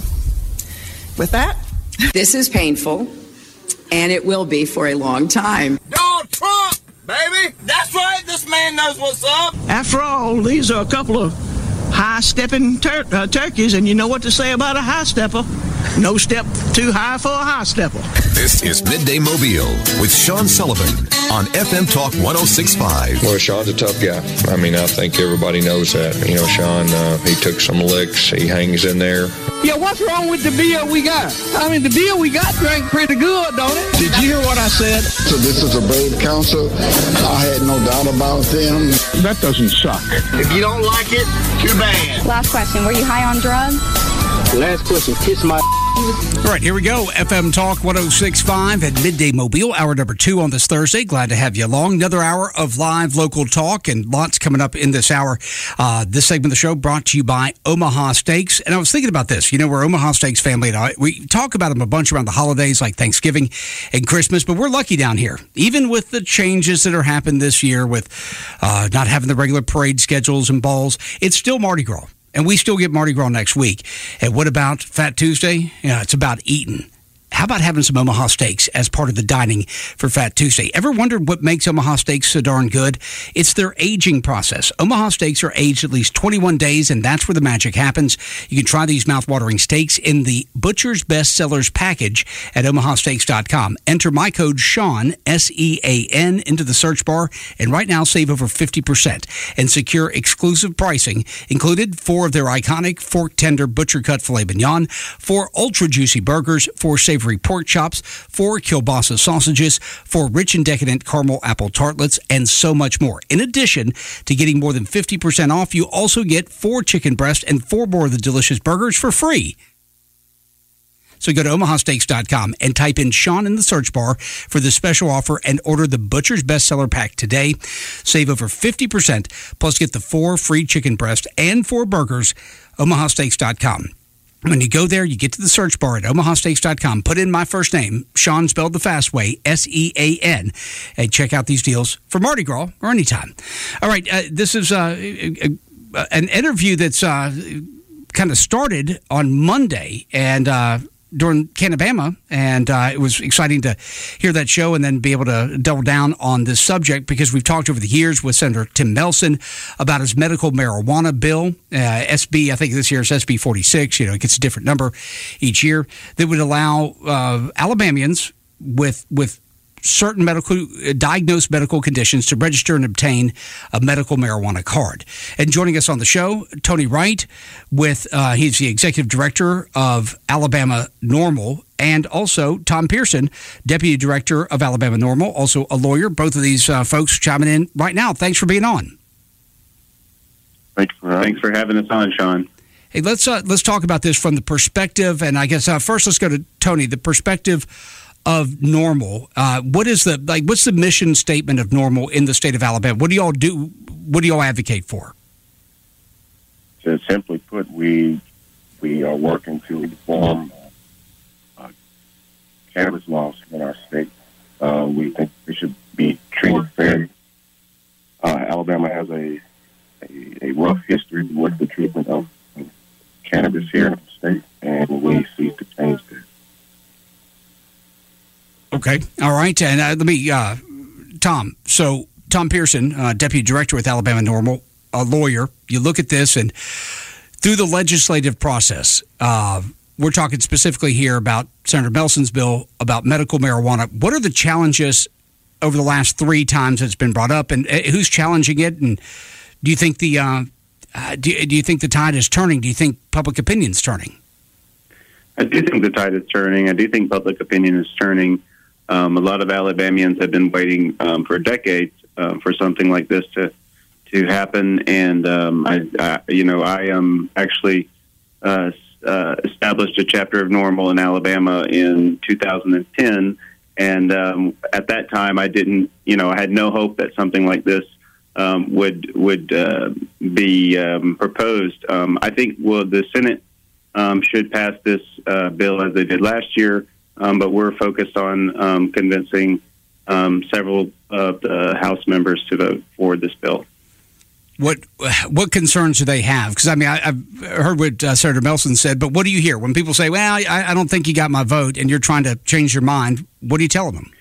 With that, this is painful, and it will be for a long time. Donald Trump, baby! That's right, this man knows what's up! After all, these are a couple of high-stepping tur- uh, turkeys, and you know what to say about a high stepper. No step too high for a high stepper. This is Midday Mobile with Sean Sullivan on F M Talk one oh six point five. Well, Sean's a tough guy. I mean, I think everybody knows that. You know, Sean, uh, he took some licks. He hangs in there. Yeah, what's wrong with the beer we got? I mean, the beer we got drank pretty good, don't it? Did you hear what I said? So this is a brave council. I had no doubt about them. That doesn't suck. If you don't like it, too bad. Last question. Were you high on drugs? Last question. Kiss my... All right, here we go. F M Talk one oh six point five at Midday Mobile, hour number two on this Thursday. Glad to have you along. Another hour of live local talk and lots coming up in this hour. Uh, this segment of the show brought to you by Omaha Steaks. And I was thinking about this. You know, we're Omaha Steaks family. And I, we talk about them a bunch around the holidays like Thanksgiving and Christmas, but we're lucky down here. Even with the changes that are happening this year with uh, not having the regular parade schedules and balls, it's still Mardi Gras. And we still get Mardi Gras next week. And what about Fat Tuesday? Yeah, it's about eating. How about having some Omaha Steaks as part of the dining for Fat Tuesday? Ever wondered what makes Omaha Steaks so darn good? It's their aging process. Omaha Steaks are aged at least twenty-one days, and that's where the magic happens. You can try these mouthwatering steaks in the Butcher's Best Sellers package at omaha steaks dot com. Enter my code Sean, S E A N, into the search bar, and right now save over fifty percent and secure exclusive pricing, included four of their iconic fork tender butcher cut filet mignon, four ultra juicy burgers, four savory pork chops, four kielbasa sausages, four rich and decadent caramel apple tartlets, and so much more. In addition to getting more than fifty percent off, you also get four chicken breasts and four more of the delicious burgers for free. So go to omaha steaks dot com and type in Sean in the search bar for the special offer and order the Butcher's Bestseller Pack today. Save over fifty percent, plus get the four free chicken breasts and four burgers, omaha steaks dot com. When you go there, you get to the search bar at omaha steaks dot com, put in my first name, Sean spelled the fast way, S E A N, and check out these deals for Mardi Gras or anytime. All right, uh, this is uh, a, a, an interview that's uh, kind of started on Monday, and uh, during Canabama, and uh, it was exciting to hear that show and then be able to double down on this subject because we've talked over the years with Senator Tim Nelson about his medical marijuana bill, uh, S B, I think this year is S B forty-six, you know, it gets a different number each year, that would allow uh, Alabamians with with certain medical diagnosed medical conditions to register and obtain a medical marijuana card. And joining us on the show, Tony Wright, with uh, he's the executive director of Alabama NORML, and also Tom Pearson, deputy director of Alabama NORML, also a lawyer. Both of these uh, folks chiming in right now. Thanks for being on. Thanks for, thanks for having us on, Sean. Hey, let's uh, let's talk about this from the perspective, and I guess uh, first let's go to Tony. The perspective of NORML. Uh, what is the like? What's the mission statement of NORML in the state of Alabama? What do y'all do? What do y'all advocate for? So simply put, we we are working to reform uh, cannabis laws in our state. Uh, we think we should be treated fairly. Uh, Alabama has a, a a rough history with the treatment of cannabis here in the state, and we seek to change that. Okay. All right. And uh, let me, uh, Tom. So, Tom Pearson, uh, Deputy Director with Alabama NORML, a lawyer. You look at this, and through the legislative process, uh, we're talking specifically here about Senator Nelson's bill about medical marijuana. What are the challenges over the last three times it's been brought up, and uh, who's challenging it? And do you think the uh, uh, do, do you think the tide is turning? Do you think public opinion is turning? I do think the tide is turning. I do think public opinion is turning. Um, a lot of Alabamians have been waiting um, for decades uh, for something like this to to happen, and um, I, I, you know, I um, actually uh, uh, established a chapter of Normal in Alabama in two thousand ten, and um, at that time, I didn't, you know, I had no hope that something like this um, would would uh, be um, proposed. Um, I think well, the Senate um, should pass this uh, bill as they did last year. Um, but we're focused on um, convincing um, several of the House members to vote for this bill. What what concerns do they have? Because, I mean, I, I've heard what uh, Senator Melson said, but what do you hear? When people say, well, I, I don't think you got my vote, and you're trying to change your mind, what do you tell them?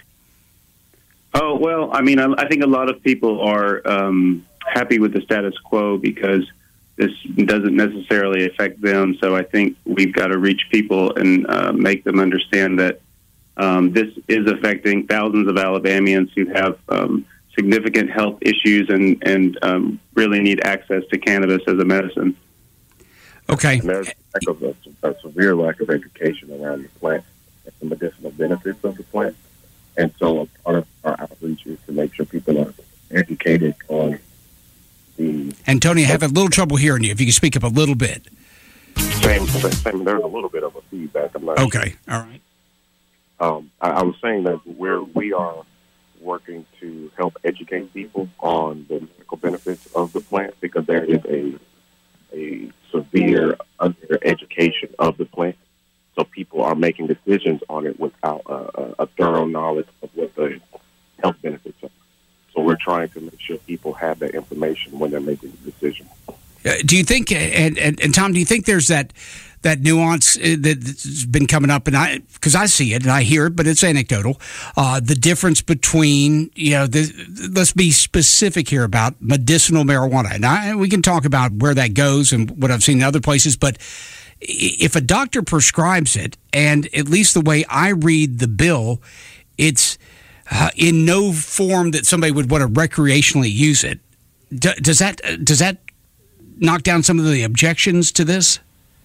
Oh, well, I mean, I, I think a lot of people are um, happy with the status quo because this doesn't necessarily affect them. So I think we've got to reach people and uh, make them understand that um, this is affecting thousands of Alabamians who have um, significant health issues and, and um, really need access to cannabis as a medicine. Okay. And there's lack of a, a severe lack of education around the plant and the medicinal benefits of the plant. And so a part of our outreach is to make sure people are educated on the... And Tony, I have a little trouble hearing you. If you can speak up a little bit. Same, same. There's a little bit of a feedback. I'm not okay. Sure. All right. Um, I, I was saying that where we are working to help educate people on the medical benefits of the plant because there is a a severe under education of the plant. So people are making decisions on it without a, a thorough knowledge of what the health benefits are. So we're trying to make sure people have that information when they're making the decision. Uh, do you think, and, and, and Tom, do you think there's that that nuance that's been coming up? And I, because I see it and I hear it, but it's anecdotal. Uh, the difference between, you know, the, let's be specific here about medicinal marijuana. And I, we can talk about where that goes and what I've seen in other places, but if a doctor prescribes it, and at least the way I read the bill, it's uh, in no form that somebody would want to recreationally use it. Do, does that does that knock down some of the objections to this?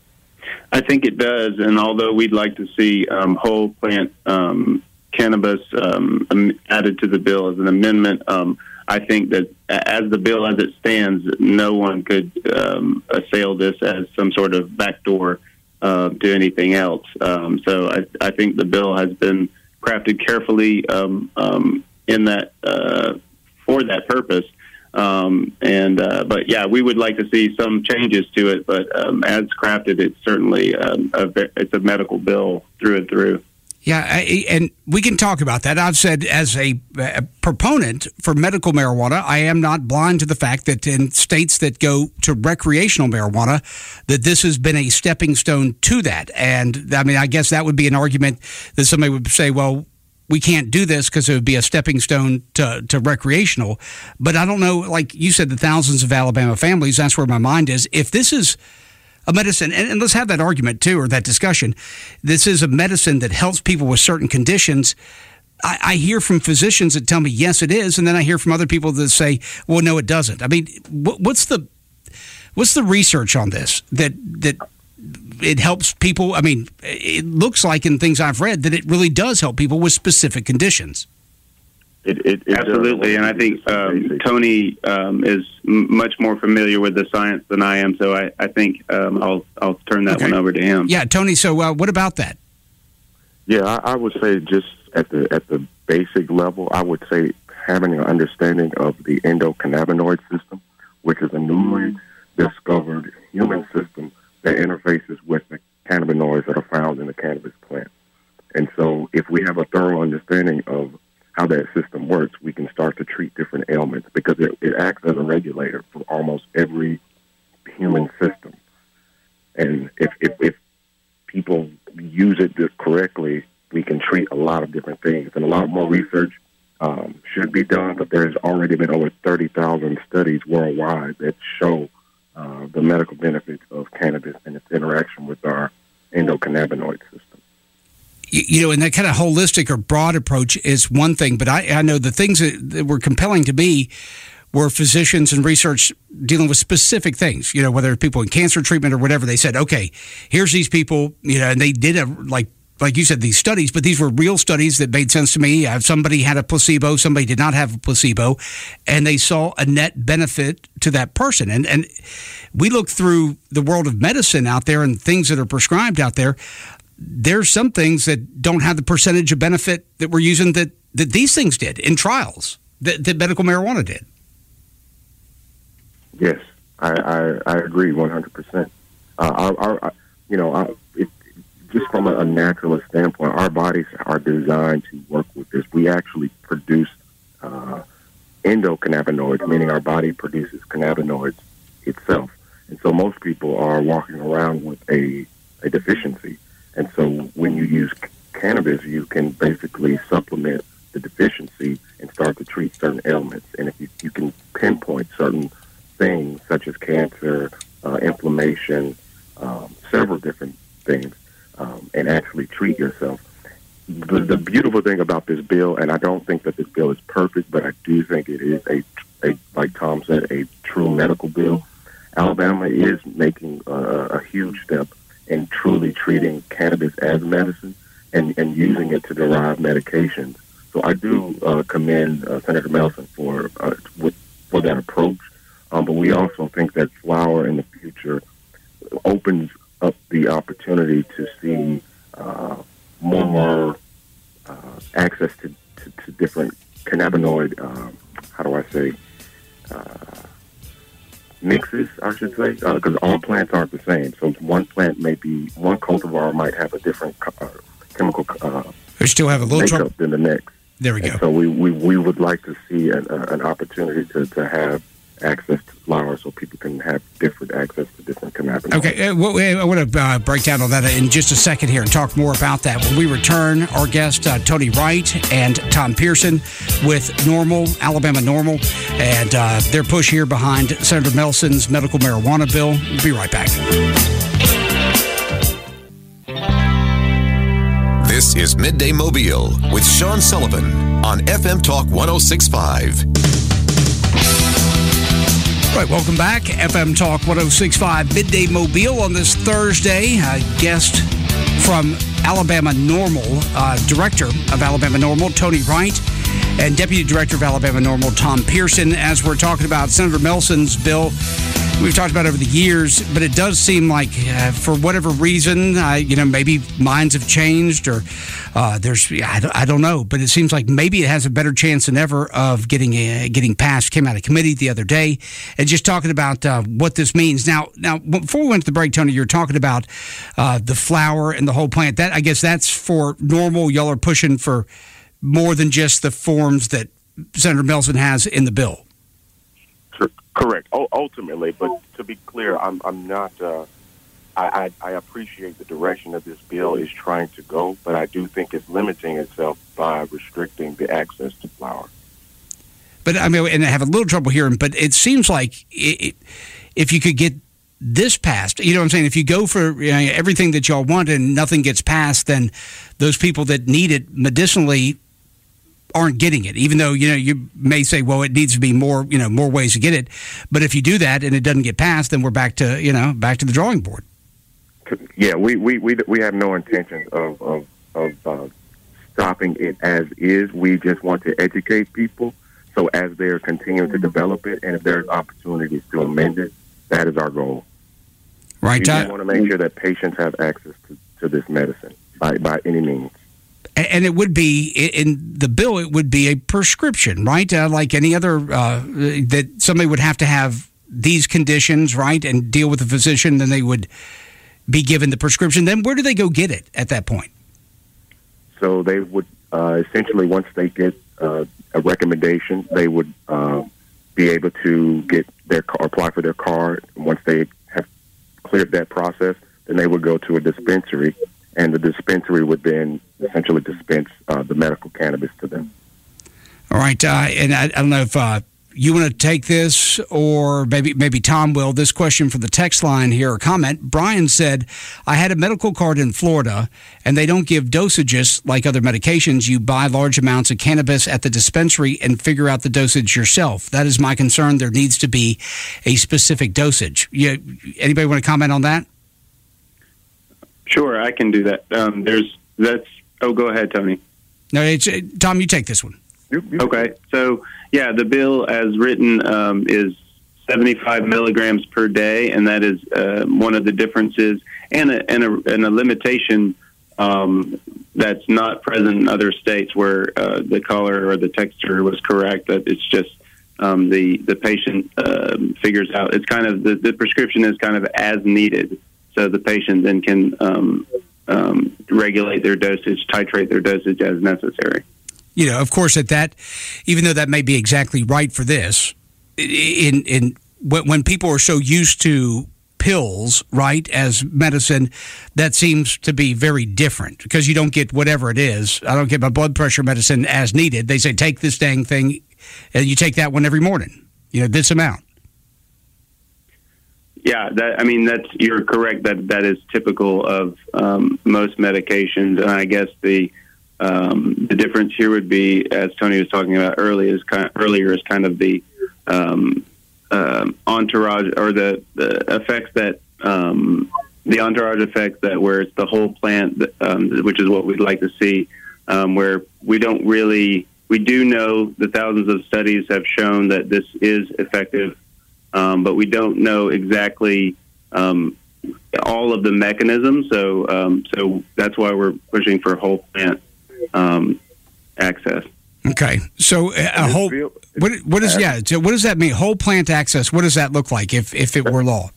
I think it does, and although we'd like to see um, whole plant um, cannabis um, added to the bill as an amendment, um, I think that as the bill as it stands, no one could um, assail this as some sort of backdoor uh, to anything else. Um, so I, I think the bill has been crafted carefully um, um, in that uh, for that purpose. Um, and uh, but yeah, we would like to see some changes to it. But um, as crafted, it's certainly um, a, it's a medical bill through and through. Yeah, I, and we can talk about that. I've said as a, a proponent for medical marijuana, I am not blind to the fact that in states that go to recreational marijuana, that this has been a stepping stone to that. And I mean, I guess that would be an argument that somebody would say, well, we can't do this because it would be a stepping stone to, to recreational. But I don't know, like you said, the thousands of Alabama families, that's where my mind is. If this is a medicine, and, and let's have that argument too, or that discussion, this is a medicine that helps people with certain conditions. I, I hear from physicians that tell me, yes, it is. And then I hear from other people that say, well, no, it doesn't. I mean, what, what's the what's the research on this that that it helps people? I mean, it looks like in things I've read that it really does help people with specific conditions. It, it, it Absolutely, and I think um, Tony um, is m- much more familiar with the science than I am, so I, I think um, I'll I'll turn that okay. one over to him. Yeah, Tony. So, uh, what about that? Yeah, I, I would say just at the at the basic level, I would say having an understanding of the endocannabinoid system, which is a newly discovered human system that interfaces with the cannabinoids that are found in the cannabis plant. And so, if we have a thorough understanding of how that system works, we can start to treat different ailments because it, it acts as a regulator for almost every human system. And if, if, if people use it correctly, we can treat a lot of different things. And a lot more research um, should be done, but there's already been over thirty thousand studies worldwide that show uh, the medical benefits of cannabis and its interaction with our endocannabinoid system. you know, and that kind of holistic or broad approach is one thing, but I, I know the things that, that were compelling to me were physicians and research dealing with specific things, you know, whether it's people in cancer treatment or whatever. They said, okay, here's these people, you know, and they did a, like, like you said, these studies, but these were real studies that made sense to me. Uh, somebody had a placebo, somebody did not have a placebo, and they saw a net benefit to that person. And, and we look through the world of medicine out there and things that are prescribed out there. There's some things that don't have the percentage of benefit that we're using that, that these things did in trials, that, that medical marijuana did. Yes, I, I, I agree one hundred percent. Uh, our, our, you know, our, it, just from a, a naturalist standpoint, our bodies are designed to work with this. We actually produce uh, endocannabinoids, meaning our body produces cannabinoids itself. And so most people are walking around with a, a deficiency. And so when you use c- cannabis, you can basically supplement the deficiency and start to treat certain ailments. And if you, you can pinpoint certain things such as cancer, uh, inflammation, um, several different things, um, and actually treat yourself. The, the beautiful thing about this bill, and I don't think that this bill is perfect, but I do think it is a, a like Tom said, a true medical bill. Alabama is making a, a huge step in truly treating cannabis as medicine and, and using it to derive medications. So I do uh, commend uh, Senator Melson for uh, with, for that approach. Um, but we also think that flower in the future opens up the opportunity to see uh, more uh, access to, to, to different cannabinoid, um, how do I say, uh, mixes, I should say, because uh, all plants aren't the same. So one plant may be, one cultivar might have a different uh, chemical uh, we still have a little makeup trouble. than the next. There we go. And so we, we, we would like to see an, uh, an opportunity to, to have access to flowers so people can have different access to different cannabinoids. Okay, uh, well, I want to uh, break down on that in just a second here and talk more about that. When we return, our guest, uh, Tony Wright and Tom Pearson with NORML, Alabama NORML, and uh, their push here behind Senator Melson's medical marijuana bill. We'll be right back. This is Midday Mobile with Sean Sullivan on F M Talk one oh six point five. Right, welcome back. F M Talk one oh six point five, Midday Mobile on this Thursday. A guest from Alabama NORML, uh, Director of Alabama NORML, Tony Wright, and Deputy Director of Alabama NORML, Tom Pearson, as we're talking about Senator Melson's bill. We've talked about over the years, but it does seem like, uh, for whatever reason, uh, you know, maybe minds have changed, or uh, there's, I don't, I don't know, but it seems like maybe it has a better chance than ever of getting a, getting passed. Came out of committee the other day, and just talking about uh, what this means. Now, now before we went to the break, Tony, you were talking about uh, the flower and the whole plant. That I guess that's for NORML. Y'all are pushing for more than just the forms that Senator Melson has in the bill. Correct. O- ultimately, but to be clear, I'm, I'm not. Uh, I, I, I appreciate the direction that this bill is trying to go, but I do think it's limiting itself by restricting the access to flower. But I mean, and I have a little trouble hearing. But it seems like it, it, if you could get this passed, you know what I'm saying? If you go for you know, everything that y'all want and nothing gets passed, then those people that need it medicinally aren't getting it, even though, you know, you may say, well, it needs to be more, you know, more ways to get it. But if you do that and it doesn't get passed, then we're back to, you know, back to the drawing board. Yeah, we we, we, we have no intention of, of, of uh, stopping it as is. We just want to educate people. So as they're continuing to develop it, and if there's opportunities to amend it, that is our goal. Right. We want to make sure that patients have access to, to this medicine by, by any means. And it would be, in the bill, it would be a prescription, right? Uh, like any other, uh, that somebody would have to have these conditions, right, and deal with a physician, then they would be given the prescription. Then where do they go get it at that point? So they would, uh, essentially, once they get uh, a recommendation, they would uh, be able to get their apply for their card. Once they have cleared that process, then they would go to a dispensary, and the dispensary would then essentially dispense uh, the medical cannabis to them. All right, uh, and I, I don't know if uh, you want to take this, or maybe maybe Tom will. This question for the text line here, or comment. Brian said, I had a medical card in Florida, and they don't give dosages like other medications. You buy large amounts of cannabis at the dispensary and figure out the dosage yourself. That is my concern. There needs to be a specific dosage. You, anybody want to comment on that? Sure, I can do that. Um, there's that's. Oh, go ahead, Tony. No, it's uh, Tom. You take this one. Okay, so yeah, the bill as written um, is seventy-five milligrams per day, and that is uh, one of the differences, and a, and a, and a limitation um, that's not present in other states where uh, the caller or the texter was correct that it's just um, the the patient um, figures out. It's kind of the, the prescription is kind of as needed, so the patient then can um, um, regulate their dosage, titrate their dosage as necessary. You know, of course, at that, even though that may be exactly right for this, in in when, when people are so used to pills, right, as medicine, that seems to be very different because you don't get whatever it is. I don't get my blood pressure medicine as needed. They say take this dang thing, and you take that one every morning. You know, this amount. Yeah, that I mean that's you're correct. That that is typical of um, most medications, and I guess the. Um, the difference here would be, as Tony was talking about earlier, is kind of, earlier is kind of the um, uh, entourage or the, the effects that um, the entourage effects that where it's the whole plant, that, um, which is what we'd like to see, um, where we don't really we do know the thousands of studies have shown that this is effective, um, but we don't know exactly um, all of the mechanisms. So um, so that's why we're pushing for whole plant. Um, access. Okay, so uh, a whole what what is yeah? So what does that mean? Whole plant access. What does that look like if, if it were law?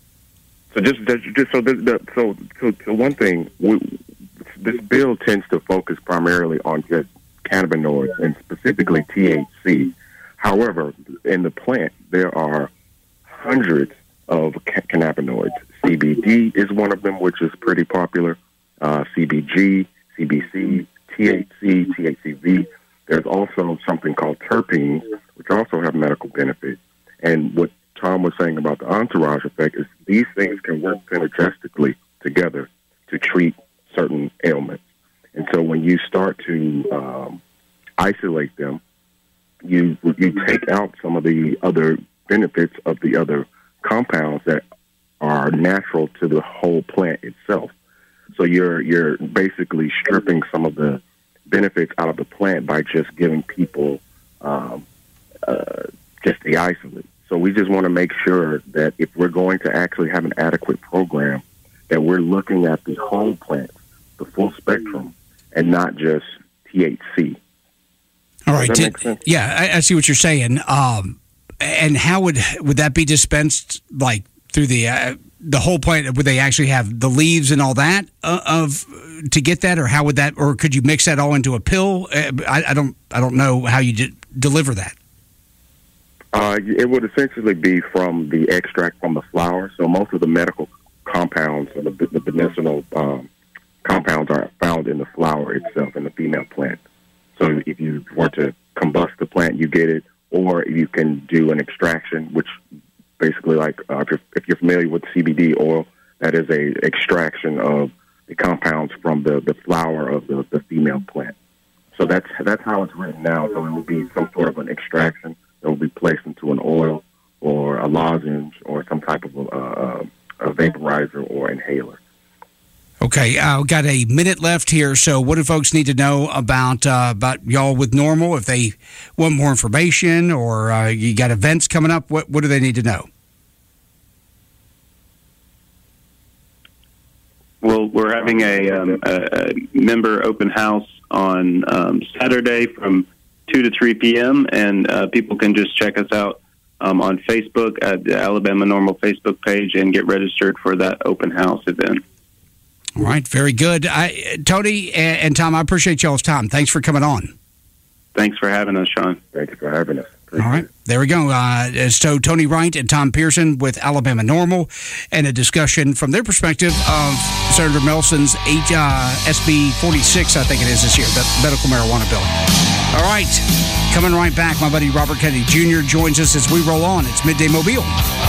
So just just so the, the, so so, so one thing, we, this bill tends to focus primarily on just cannabinoids and specifically T H C. However, in the plant there are hundreds of ca- cannabinoids. C B D is one of them, which is pretty popular. Uh, C B G, C B C. T H C, T H C V. There's also something called terpenes, which also have medical benefits. And what Tom was saying about the entourage effect is these things can work synergistically together to treat certain ailments. And so when you start to um, isolate them, you you take out some of the other benefits of the other compounds that are natural to the whole plant itself. So you're you're basically stripping some of the benefits out of the plant by just giving people um, uh, just the isolate. So we just want to make sure that if we're going to actually have an adequate program, that we're looking at the whole plant, the full spectrum, and not just T H C. All right. Does that make sense? Yeah, I, I see what you're saying. Um, and how would would that be dispensed, like through the uh, the whole plant? Would they actually have the leaves and all that uh, of to get that, or how would that, or could you mix that all into a pill? Uh, I, I don't, I don't know how you d- deliver that. Uh, it would essentially be from the extract from the flower. So most of the medical compounds, or the, the medicinal um, compounds, are found in the flower itself, in the female plant. So if you were to combust the plant, you get it, or you can do an extraction, which basically, like uh, if, you're, if you're familiar with C B D oil, that is a extraction of the compounds from the, the flower of the, the female plant. So that's that's how it's written now. So it will be some sort of an extraction that will be placed into an oil or a lozenge or some type of a, uh, a vaporizer or inhaler. Okay, I've uh, got a minute left here. So, what do folks need to know about uh, about y'all with Normal? If they want more information, or uh, you got events coming up, what what do they need to know? Well, we're having a, um, a, a member open house on um, Saturday from two to three p.m., and uh, people can just check us out um, on Facebook at the Alabama Normal Facebook page and get registered for that open house event. All right, very good. I, Tony and Tom, I appreciate y'all's time. Thanks for coming on. Thanks for having us, Sean. Thank you for having us. All right. There we go. Uh, so Tony Wright and Tom Pearson with Alabama Normal, and a discussion from their perspective of Senator Melson's H, uh, S B forty-six, I think it is this year, the medical marijuana bill. All right. Coming right back, my buddy Robert Kennedy Junior joins us as we roll on. It's Midday Mobile.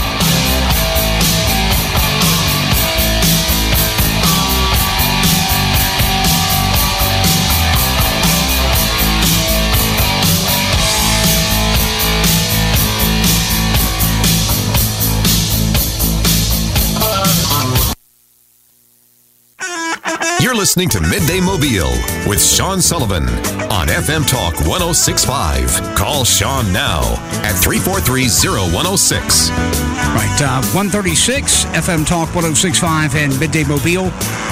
You're listening to Midday Mobile with Sean Sullivan on F M Talk one oh six point five. Call Sean now at three four three, oh one oh six. Right, uh, one thirty-six, F M Talk one oh six point five and Midday Mobile.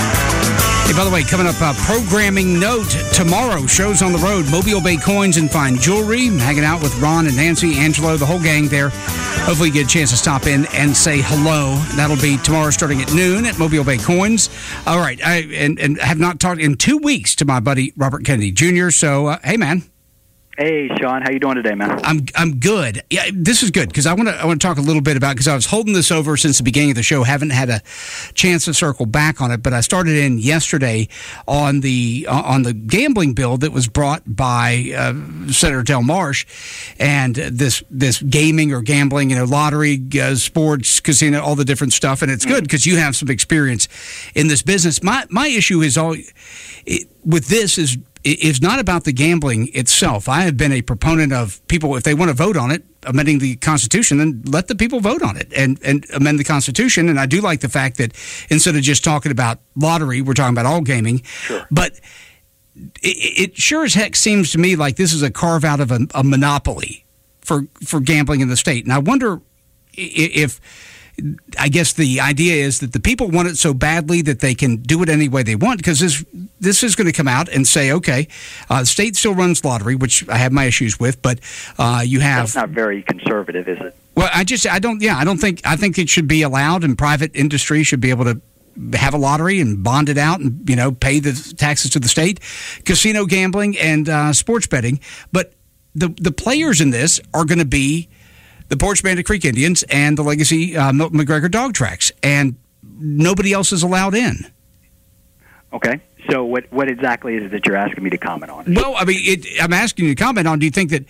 Hey, by the way, coming up, uh, programming note tomorrow, shows on the road, Mobile Bay Coins and Fine Jewelry, hanging out with Ron and Nancy, Angelo, the whole gang there. Hopefully you get a chance to stop in and say hello. That'll be tomorrow starting at noon at Mobile Bay Coins. All right, I and, and have not talked in two weeks to my buddy Robert Kennedy Junior So, uh, hey, man. Hey, Sean, how you doing today, man? I'm I'm good. Yeah, this is good because I want to I want to talk a little bit about because I was holding this over since the beginning of the show. Haven't had a chance to circle back on it, but I started in yesterday on the uh, on the gambling bill that was brought by uh, Senator Del Marsh, and this this gaming or gambling, you know, lottery, uh, sports, casino, all the different stuff, and it's good because you have some experience in this business. My my issue is all it, with this is. It's not about the gambling itself. I have been a proponent of people, if they want to vote on it, amending the Constitution, then let the people vote on it and, and amend the Constitution. And I do like the fact that instead of just talking about lottery, we're talking about all gaming. Sure. But it, it sure as heck seems to me like this is a carve out of a, a monopoly for, for gambling in the state. And I wonder if... I guess the idea is that the people want it so badly that they can do it any way they want because this this is going to come out and say, okay, uh, the state still runs lottery, which I have my issues with, but uh, you have... That's not very conservative, is it? Well, I just, I don't, yeah, I don't think, I think it should be allowed and private industry should be able to have a lottery and bond it out and, you know, pay the taxes to the state, casino gambling and uh, sports betting. But the the players in this are going to be the Porch Bandit Creek Indians and the Legacy uh, Milton McGregor Dog Tracks, and nobody else is allowed in. Okay. So what what exactly is it that you're asking me to comment on? Well, I mean, it, I'm asking you to comment on, do you think that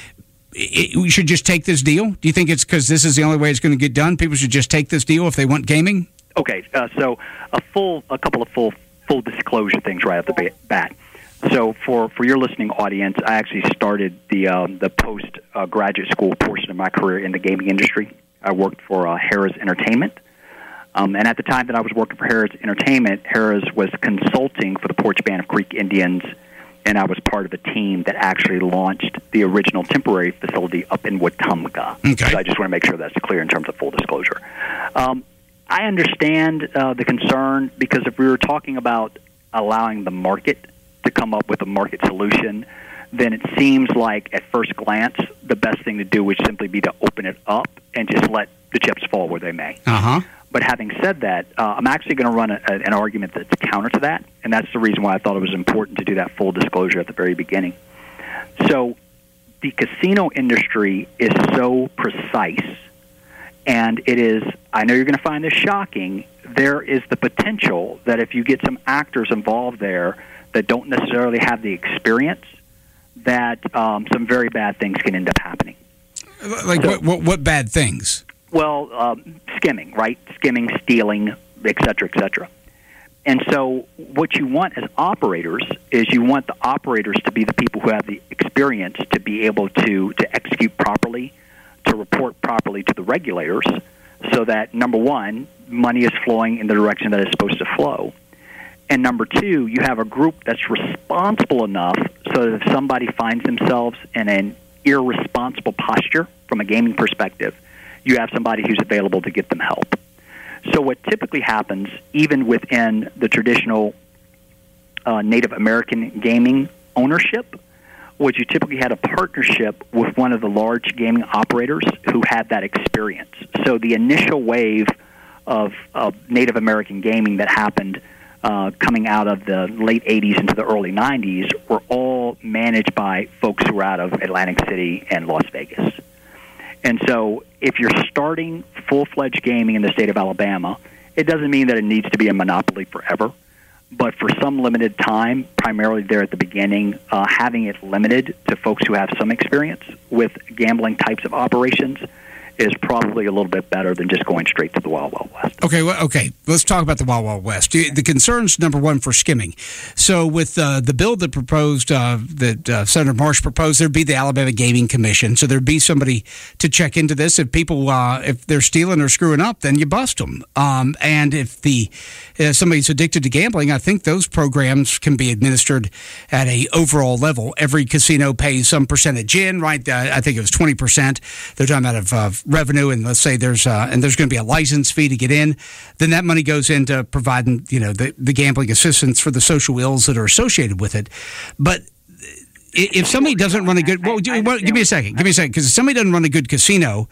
it, we should just take this deal? Do you think it's because this is the only way it's going to get done? People should just take this deal if they want gaming? Okay. Uh, so a full, a couple of full full disclosure things right off the bat. So for, for your listening audience, I actually started the um, the post uh, graduate school portion of my career in the gaming industry. I worked for uh, Harrah's Entertainment, um, and at the time that I was working for Harrah's Entertainment, Harrah's was consulting for the Porch Bandit Creek Indians, and I was part of a team that actually launched the original temporary facility up in Wetumpka. Okay. So I just want to make sure that's clear in terms of full disclosure. Um, I understand uh, the concern because if we were talking about allowing the market to come up with a market solution, then it seems like at first glance the best thing to do would simply be to open it up and just let the chips fall where they may. Uh-huh. But having said that, uh, I'm actually going to run a, a, an argument that's counter to that, and that's the reason why I thought it was important to do that full disclosure at the very beginning. So the casino industry is so precise, and it is, I know you're going to find this shocking, there is the potential that if you get some actors involved there that don't necessarily have the experience, that um, some very bad things can end up happening. Like so, what, what? What bad things? Well, um, skimming, right? Skimming, stealing, et cetera, et cetera. And so what you want as operators is you want the operators to be the people who have the experience to be able to, to execute properly, to report properly to the regulators, so that, number one, money is flowing in the direction that it's supposed to flow. And number two, you have a group that's responsible enough so that if somebody finds themselves in an irresponsible posture from a gaming perspective, you have somebody who's available to get them help. So what typically happens, even within the traditional uh, Native American gaming ownership, was you typically had a partnership with one of the large gaming operators who had that experience. So the initial wave of, of Native American gaming that happened Uh, coming out of the late eighties into the early nineties were all managed by folks who were out of Atlantic City and Las Vegas. And so if you're starting full-fledged gaming in the state of Alabama, it doesn't mean that it needs to be a monopoly forever. But for some limited time, primarily there at the beginning, uh, having it limited to folks who have some experience with gambling types of operations is probably a little bit better than just going straight to the Wild Wild West. Okay, well, okay. Let's talk about the Wild Wild West. The concerns, number one, for skimming. So with uh, the bill that proposed, uh, that uh, Senator Marsh proposed, there'd be the Alabama Gaming Commission. So there'd be somebody to check into this. If people, uh, if they're stealing or screwing up, then you bust them. Um, and if the uh, somebody's addicted to gambling, I think those programs can be administered at a overall level. Every casino pays some percentage in, right? Uh, I think it was twenty percent. They're talking about of uh, revenue, and let's say there's uh, and there's going to be a license fee to get in, then that money goes into providing, you know, the, the gambling assistance for the social ills that are associated with it. But if somebody doesn't run a good, well, well give me a second, give me a second, because if somebody doesn't run a good casino,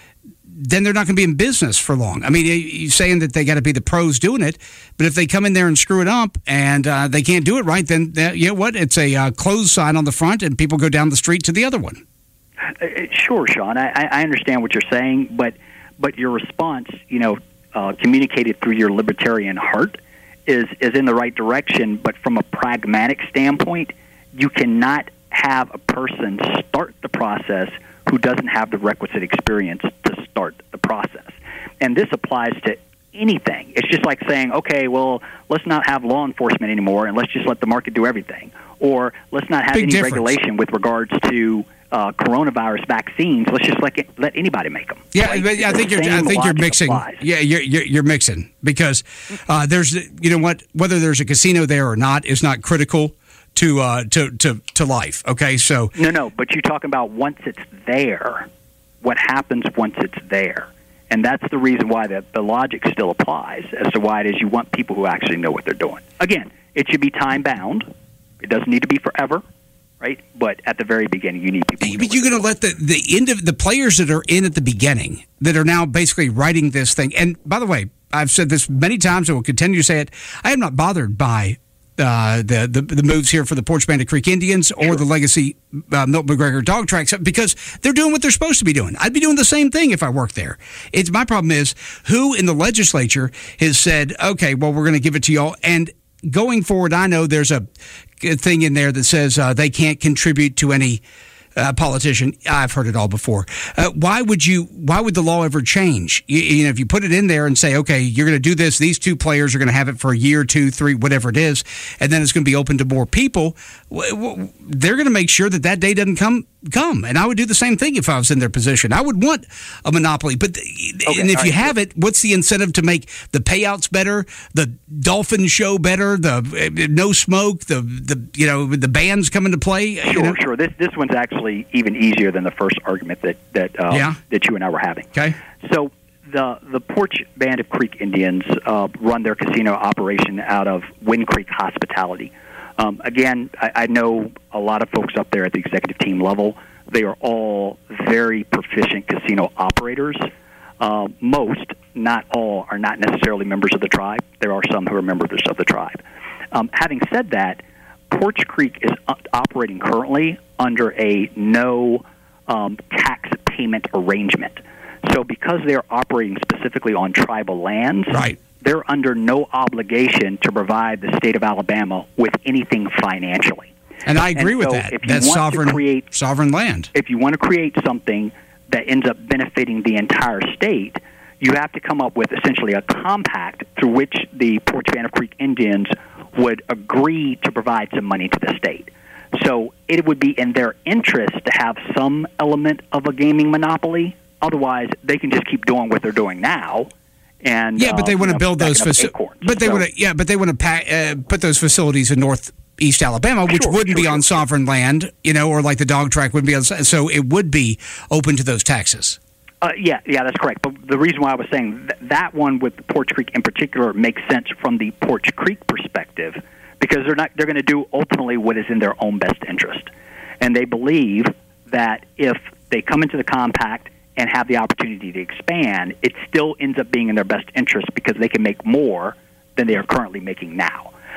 then they're not going to be in business for long. I mean, you're saying that they got to be the pros doing it, but if they come in there and screw it up and uh, they can't do it right, then uh, you know what? It's a uh, closed sign on the front, and people go down the street to the other one. Uh, sure, Sean. I, I understand what you're saying, but but your response, you know, uh, communicated through your libertarian heart, is is in the right direction. But from a pragmatic standpoint, you cannot have a person start the process who doesn't have the requisite experience to start the process. And this applies to anything. It's just like saying, okay, well, let's not have law enforcement anymore, and let's just let the market do everything. Or let's not have Big any difference. regulation with regards to uh, coronavirus vaccines. Let's just let it, let anybody make them. Yeah, right? but I think you're. I think you're mixing. Applies. Yeah, you're, you're you're mixing because uh, there's. You know what? Whether there's a casino there or not is not critical to uh, to to to life. Okay, so no, no. But you're talking about once it's there. What happens once it's there? And that's the reason why the, the logic still applies as to why it is you want people who actually know what they're doing. Again, it should be time-bound. It doesn't need to be forever, right? But at the very beginning, you need people who know but you're going to let the, the end of the players that are in at the beginning that are now basically writing this thing. And by the way, I've said this many times and will continue to say it. I am not bothered by Uh, the, the the moves here for the Porch Bandit Creek Indians or sure. the Legacy uh, Milton McGregor dog tracks because they're doing what they're supposed to be doing. I'd be doing the same thing if I worked there. It's my problem is who in the legislature has said, okay, well, we're going to give it to y'all. And going forward, I know there's a thing in there that says uh, they can't contribute to any Uh, politician. I've heard it all before. Uh, why would you? Why would the law ever change? You, you know, if you put it in there and say, okay, you're going to do this. These two players are going to have it for a year, two, three, whatever it is, and then it's going to be open to more people. W- w- they're going to make sure that that day doesn't come. Come, and I would do the same thing if I was in their position. I would want a monopoly, but okay, and if you right, have it, what's the incentive to make the payouts better, the dolphin show better, the uh, no smoke, the the you know the bands come into play? Sure, you know? sure. This this one's actually even easier than the first argument that that um, yeah. that you and I were having. Okay, so the the Porch Bandit Creek Indians uh, run their casino operation out of Wind Creek Hospitality. Um, again, I, I know a lot of folks up there at the executive team level. They are all very proficient casino operators. Uh, most, not all, are not necessarily members of the tribe. There are some who are members of the tribe. Um, having said that, Porch Creek is uh, operating currently under a no um, tax payment arrangement. So because they're operating specifically on tribal lands, right. they're under no obligation to provide the state of Alabama with anything financially. And I agree and with so that. If you That's want sovereign, to create, sovereign land. If you want to create something that ends up benefiting the entire state, you have to come up with essentially a compact through which the Porch Bandit Creek Indians would agree to provide some money to the state. So it would be in their interest to have some element of a gaming monopoly. Otherwise, they can just keep doing what they're doing now. And yeah, but they uh, want to you know, build those facilities. But they so, want to, yeah, but they want to pack, uh, put those facilities in northeast Alabama, which sure, wouldn't sure, be on sure. sovereign land, you know, or like the dog track wouldn't be on. So it would be open to those taxes. Uh, yeah, yeah, that's correct. But the reason why I was saying th- that one with Porch Creek in particular makes sense from the Porch Creek perspective, because they're not they're going to do ultimately what is in their own best interest, and they believe that if they come into the compact and have the opportunity to expand, it still ends up being in their best interest because they can make more than they are currently making now.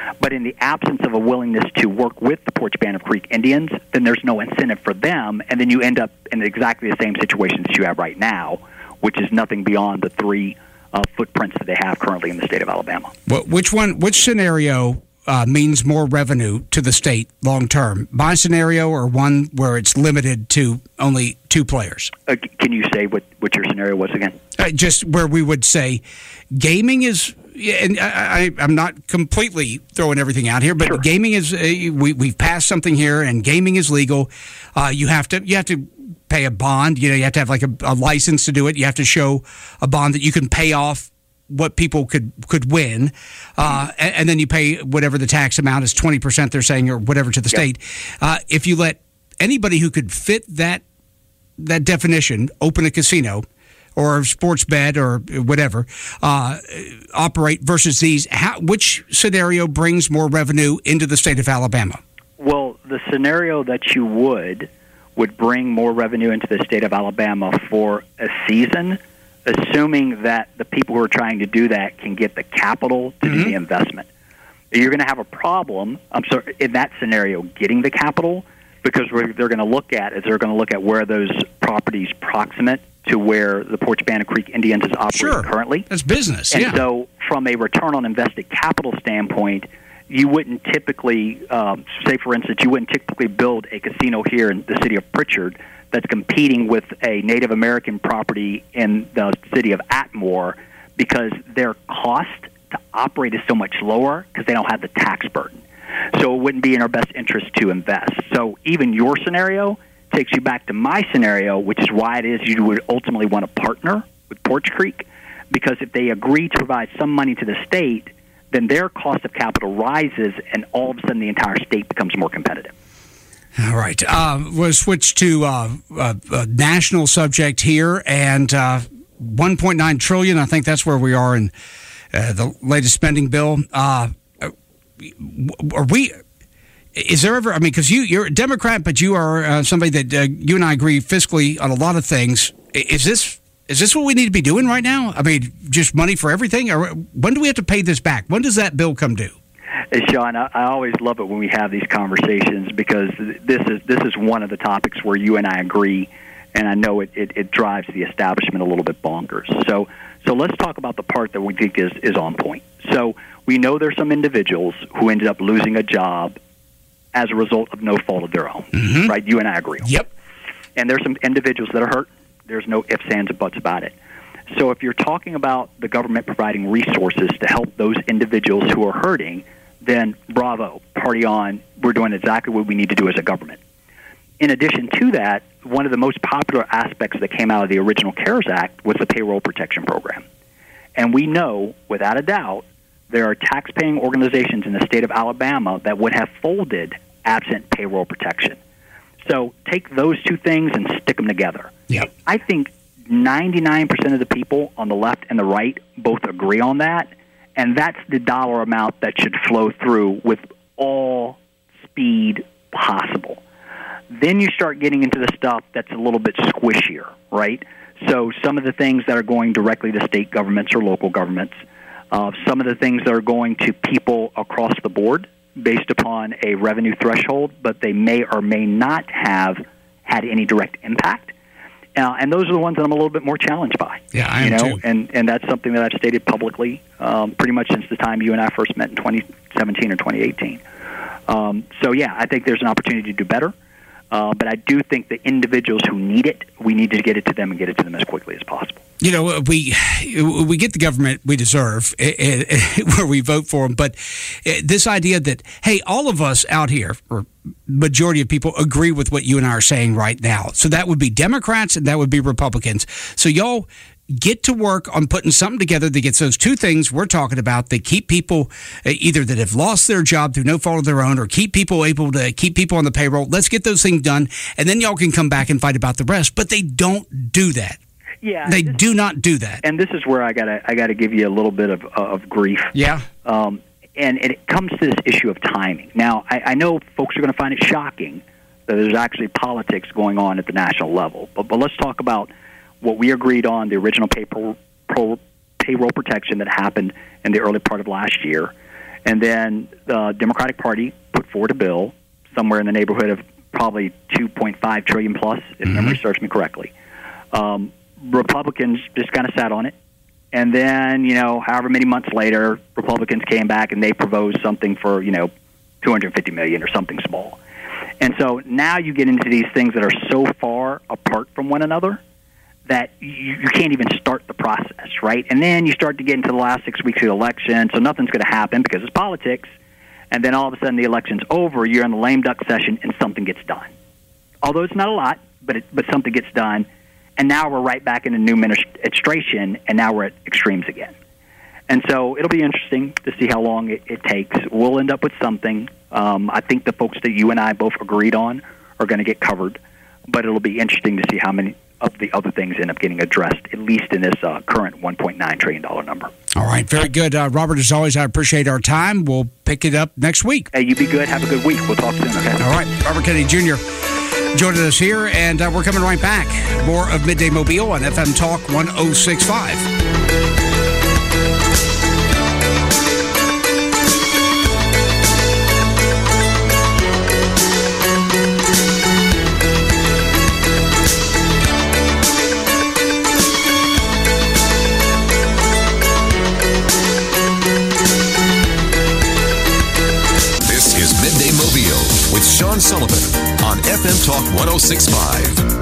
But in the absence of a willingness to work with the Porcupine Creek Indians, then there's no incentive for them, and then you end up in exactly the same situation that you have right now, which is nothing beyond the three uh, footprints that they have currently in the state of Alabama. Well, which one? Which scenario uh, means more revenue to the state long term? My scenario, or one where it's limited to only two players? Uh, can you say what, what your scenario was again? Uh, just where we would say gaming is. And I, I, I'm not completely throwing everything out here, but sure. gaming is uh, we we've passed something here, and gaming is legal. Uh, you have to you have to pay a bond. You know, you have to have like a, a license to do it. You have to show a bond that you can pay off what people could could win, uh, and, and then you pay whatever the tax amount is, twenty percent they're saying, or whatever to the yep. state. Uh, if you let anybody who could fit that that definition open a casino or a sports bet or whatever, uh, operate versus these, how, which scenario brings more revenue into the state of Alabama? Well, the scenario that you would would bring more revenue into the state of Alabama for a season, assuming that the people who are trying to do that can get the capital to mm-hmm. do the investment. You're going to have a problem, I'm sorry, in that scenario, getting the capital, because what they're going to look at is they're going to look at where those properties proximate to where the Porcupine Creek Indians is operating sure. currently. That's business, and yeah. so from a return on invested capital standpoint, you wouldn't typically, um, say for instance, you wouldn't typically build a casino here in the city of Pritchard that's competing with a Native American property in the city of Atmore, because their cost to operate is so much lower because they don't have the tax burden. So it wouldn't be in our best interest to invest. So even your scenario takes you back to my scenario, which is why it is you would ultimately want to partner with Porch Creek, because if they agree to provide some money to the state, then their cost of capital rises, and all of a sudden the entire state becomes more competitive. All right. Uh, we'll switch to uh, a, a national subject here, and uh, one point nine trillion dollars, I think that's where we are in uh, the latest spending bill. Uh, are we... Is there ever, I mean, because you, you're a Democrat, but you are uh, somebody that uh, you and I agree fiscally on a lot of things. Is this is this what we need to be doing right now? I mean, just money for everything? Or when do we have to pay this back? When does that bill come due? Hey, Sean, I, I always love it when we have these conversations, because this is this is one of the topics where you and I agree, and I know it, it, it drives the establishment a little bit bonkers. So so let's talk about the part that we think is, is on point. So we know there's some individuals who ended up losing a job as a result of no fault of their own, mm-hmm. right? You and I agree on Yep. And there's some individuals that are hurt. There's no ifs, ands, or buts about it. So if you're talking about the government providing resources to help those individuals who are hurting, then bravo, party on. We're doing exactly what we need to do as a government. In addition to that, one of the most popular aspects that came out of the original CARES Act was the Payroll Protection Program. And we know, without a doubt, there are tax-paying organizations in the state of Alabama that would have folded absent payroll protection. So take those two things and stick them together. Yep. I think ninety-nine percent of the people on the left and the right both agree on that, and that's the dollar amount that should flow through with all speed possible. Then you start getting into the stuff that's a little bit squishier, right? So some of the things that are going directly to state governments or local governments, uh, some of the things that are going to people across the board based upon a revenue threshold, but they may or may not have had any direct impact. Uh, and those are the ones that I'm a little bit more challenged by. Yeah, I am you know, too. And, and that's something that I've stated publicly um, pretty much since the time you and I first met in twenty seventeen or twenty eighteen. Um, so, yeah, I think there's an opportunity to do better. Uh, but I do think the individuals who need it, we need to get it to them and get it to them as quickly as possible. You know, we we get the government we deserve where we vote for them, but this idea that, hey, all of us out here, or majority of people, agree with what you and I are saying right now. So that would be Democrats and that would be Republicans. So y'all get to work on putting something together that gets those two things we're talking about, that keep people either that have lost their job through no fault of their own, or keep people able to keep people on the payroll. Let's get those things done, and then y'all can come back and fight about the rest. But they don't do that. Yeah, they do not do that. And this is where I gotta I gotta give you a little bit of of grief. Yeah. Um, and, and it comes to this issue of timing. Now, I, I know folks are going to find it shocking that there's actually politics going on at the national level. But but let's talk about what we agreed on, the original payroll, payroll protection that happened in the early part of last year. And then the Democratic Party put forward a bill somewhere in the neighborhood of probably two point five trillion dollars plus, if mm-hmm. memory serves me correctly. Um, Republicans just kind of sat on it. And then, you know, however many months later, Republicans came back and they proposed something for, you know, two hundred fifty million dollars or something small. And so now you get into these things that are so far apart from one another that you, you can't even start the process, right? And then you start to get into the last six weeks of the election, so nothing's going to happen because it's politics. And then all of a sudden the election's over, you're in the lame duck session, and something gets done. Although it's not a lot, but it, but something gets done. And now we're right back in a new administration, and now we're at extremes again. And so it'll be interesting to see how long it, it takes. We'll end up with something. Um, I think the folks that you and I both agreed on are going to get covered, but it'll be interesting to see how many of the other things end up getting addressed, at least in this uh, current one point nine trillion dollars number. All right, very good. Uh, Robert, as always, I appreciate our time. We'll pick it up next week. Hey, you be good. Have a good week. We'll talk soon, okay? All right, Robert Kennedy Junior joining us here, and uh, we're coming right back. More of Midday Mobile on F M Talk one oh six point five. With Sean Sullivan on F M Talk one oh six point five.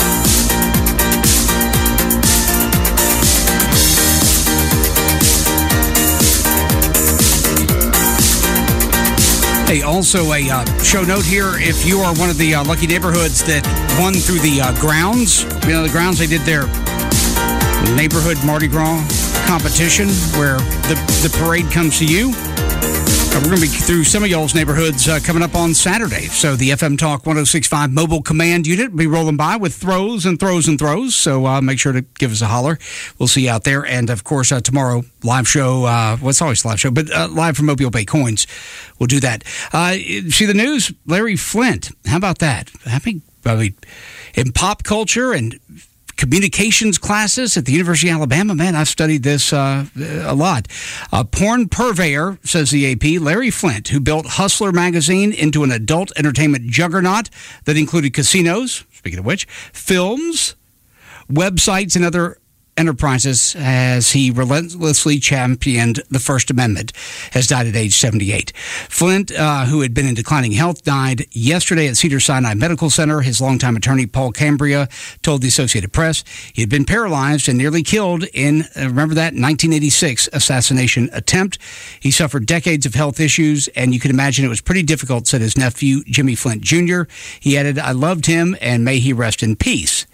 Hey, also a uh, show note here, if you are one of the uh, lucky neighborhoods that won through the uh, grounds, you know, the grounds, they did their neighborhood Mardi Gras competition where the, the parade comes to you. We're going to be through some of y'all's neighborhoods uh, coming up on Saturday. So the F M Talk one oh six point five mobile command unit will be rolling by with throws and throws and throws. So uh, make sure to give us a holler. We'll see you out there. And, of course, uh, tomorrow, live show. Uh, well, it's always a live show, but uh, live from Mobile Bay Coins. We'll do that. Uh, see the news? Larry Flynt. How about that? I mean, I mean, in pop culture and communications classes at the University of Alabama. Man, I've studied this uh, a lot. Uh, porn purveyor, says the A P, Larry Flynt, who built Hustler magazine into an adult entertainment juggernaut that included casinos, speaking of which, films, websites, and other enterprises, as he relentlessly championed the First Amendment, has died at age seventy-eight. Flynt, uh, who had been in declining health, died yesterday at Cedars-Sinai Medical Center. His longtime attorney, Paul Cambria, told the Associated Press he had been paralyzed and nearly killed in, uh, remember that, nineteen eighty-six assassination attempt. He suffered decades of health issues, and you can imagine it was pretty difficult, said his nephew, Jimmy Flynt Junior He added, "I loved him, and may he rest in peace."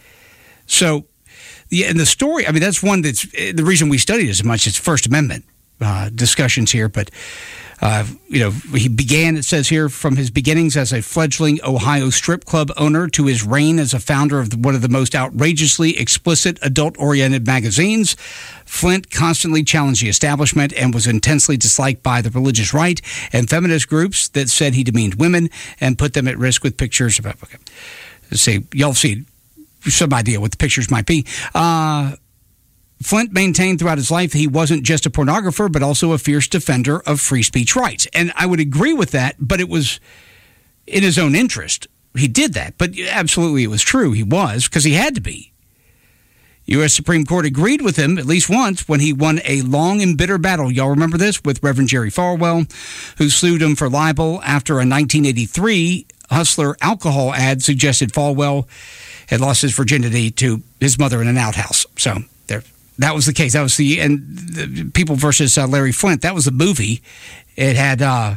So, yeah, and the story, I mean, that's one that's the reason we studied as much as First Amendment uh, discussions here. But, uh, you know, he began, it says here, from his beginnings as a fledgling Ohio strip club owner to his reign as a founder of one of the most outrageously explicit adult-oriented magazines. Flynt constantly challenged the establishment and was intensely disliked by the religious right and feminist groups that said he demeaned women and put them at risk with pictures about, okay, let's see, y'all see some idea what the pictures might be. Uh, Flynt maintained throughout his life that he wasn't just a pornographer, but also a fierce defender of free speech rights. And I would agree with that, but it was in his own interest. He did that, but absolutely it was true. He was, because he had to be. U S Supreme Court agreed with him at least once when he won a long and bitter battle. Y'all remember this? With Reverend Jerry Falwell, who sued him for libel after a nineteen eighty-three Hustler alcohol ad suggested Falwell had lost his virginity to his mother in an outhouse. So there, that was the case. That was the, and the People versus uh, Larry Flynt. That was the movie. It had uh,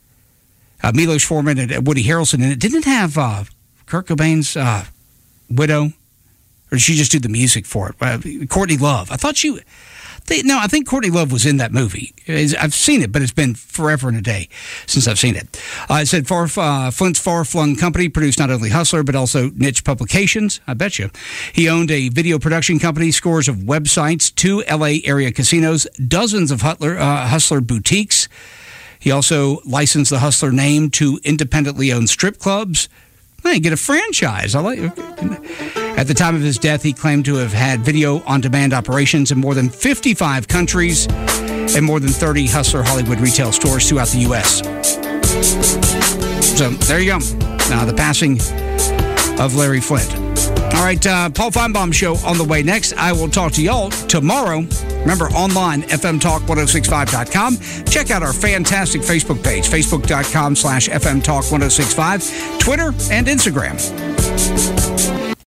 uh, Milos Forman and Woody Harrelson in it. Didn't it have uh, Kurt Cobain's uh, widow? Or did she just do the music for it? Uh, Courtney Love. I thought she... They, no, I think Courtney Love was in that movie. I've seen it, but it's been forever and a day since I've seen it. Uh, it said far, uh, Flynt's far-flung company produced not only Hustler, but also niche publications. I bet you. He owned a video production company, scores of websites, two L A area casinos, dozens of Hustler, uh, Hustler boutiques. He also licensed the Hustler name to independently owned strip clubs. Hey, get a franchise. I like. At the time of his death, he claimed to have had video-on-demand operations in more than fifty-five countries and more than thirty Hustler Hollywood retail stores throughout the U S. So there you go. Now, the passing of Larry Flynt. All right, uh, Paul Feinbaum Show on the way next. I will talk to y'all tomorrow. Remember, online, f m talk ten sixty-five dot com. Check out our fantastic Facebook page, facebook dot com slash f m talk ten sixty-five, Twitter and Instagram.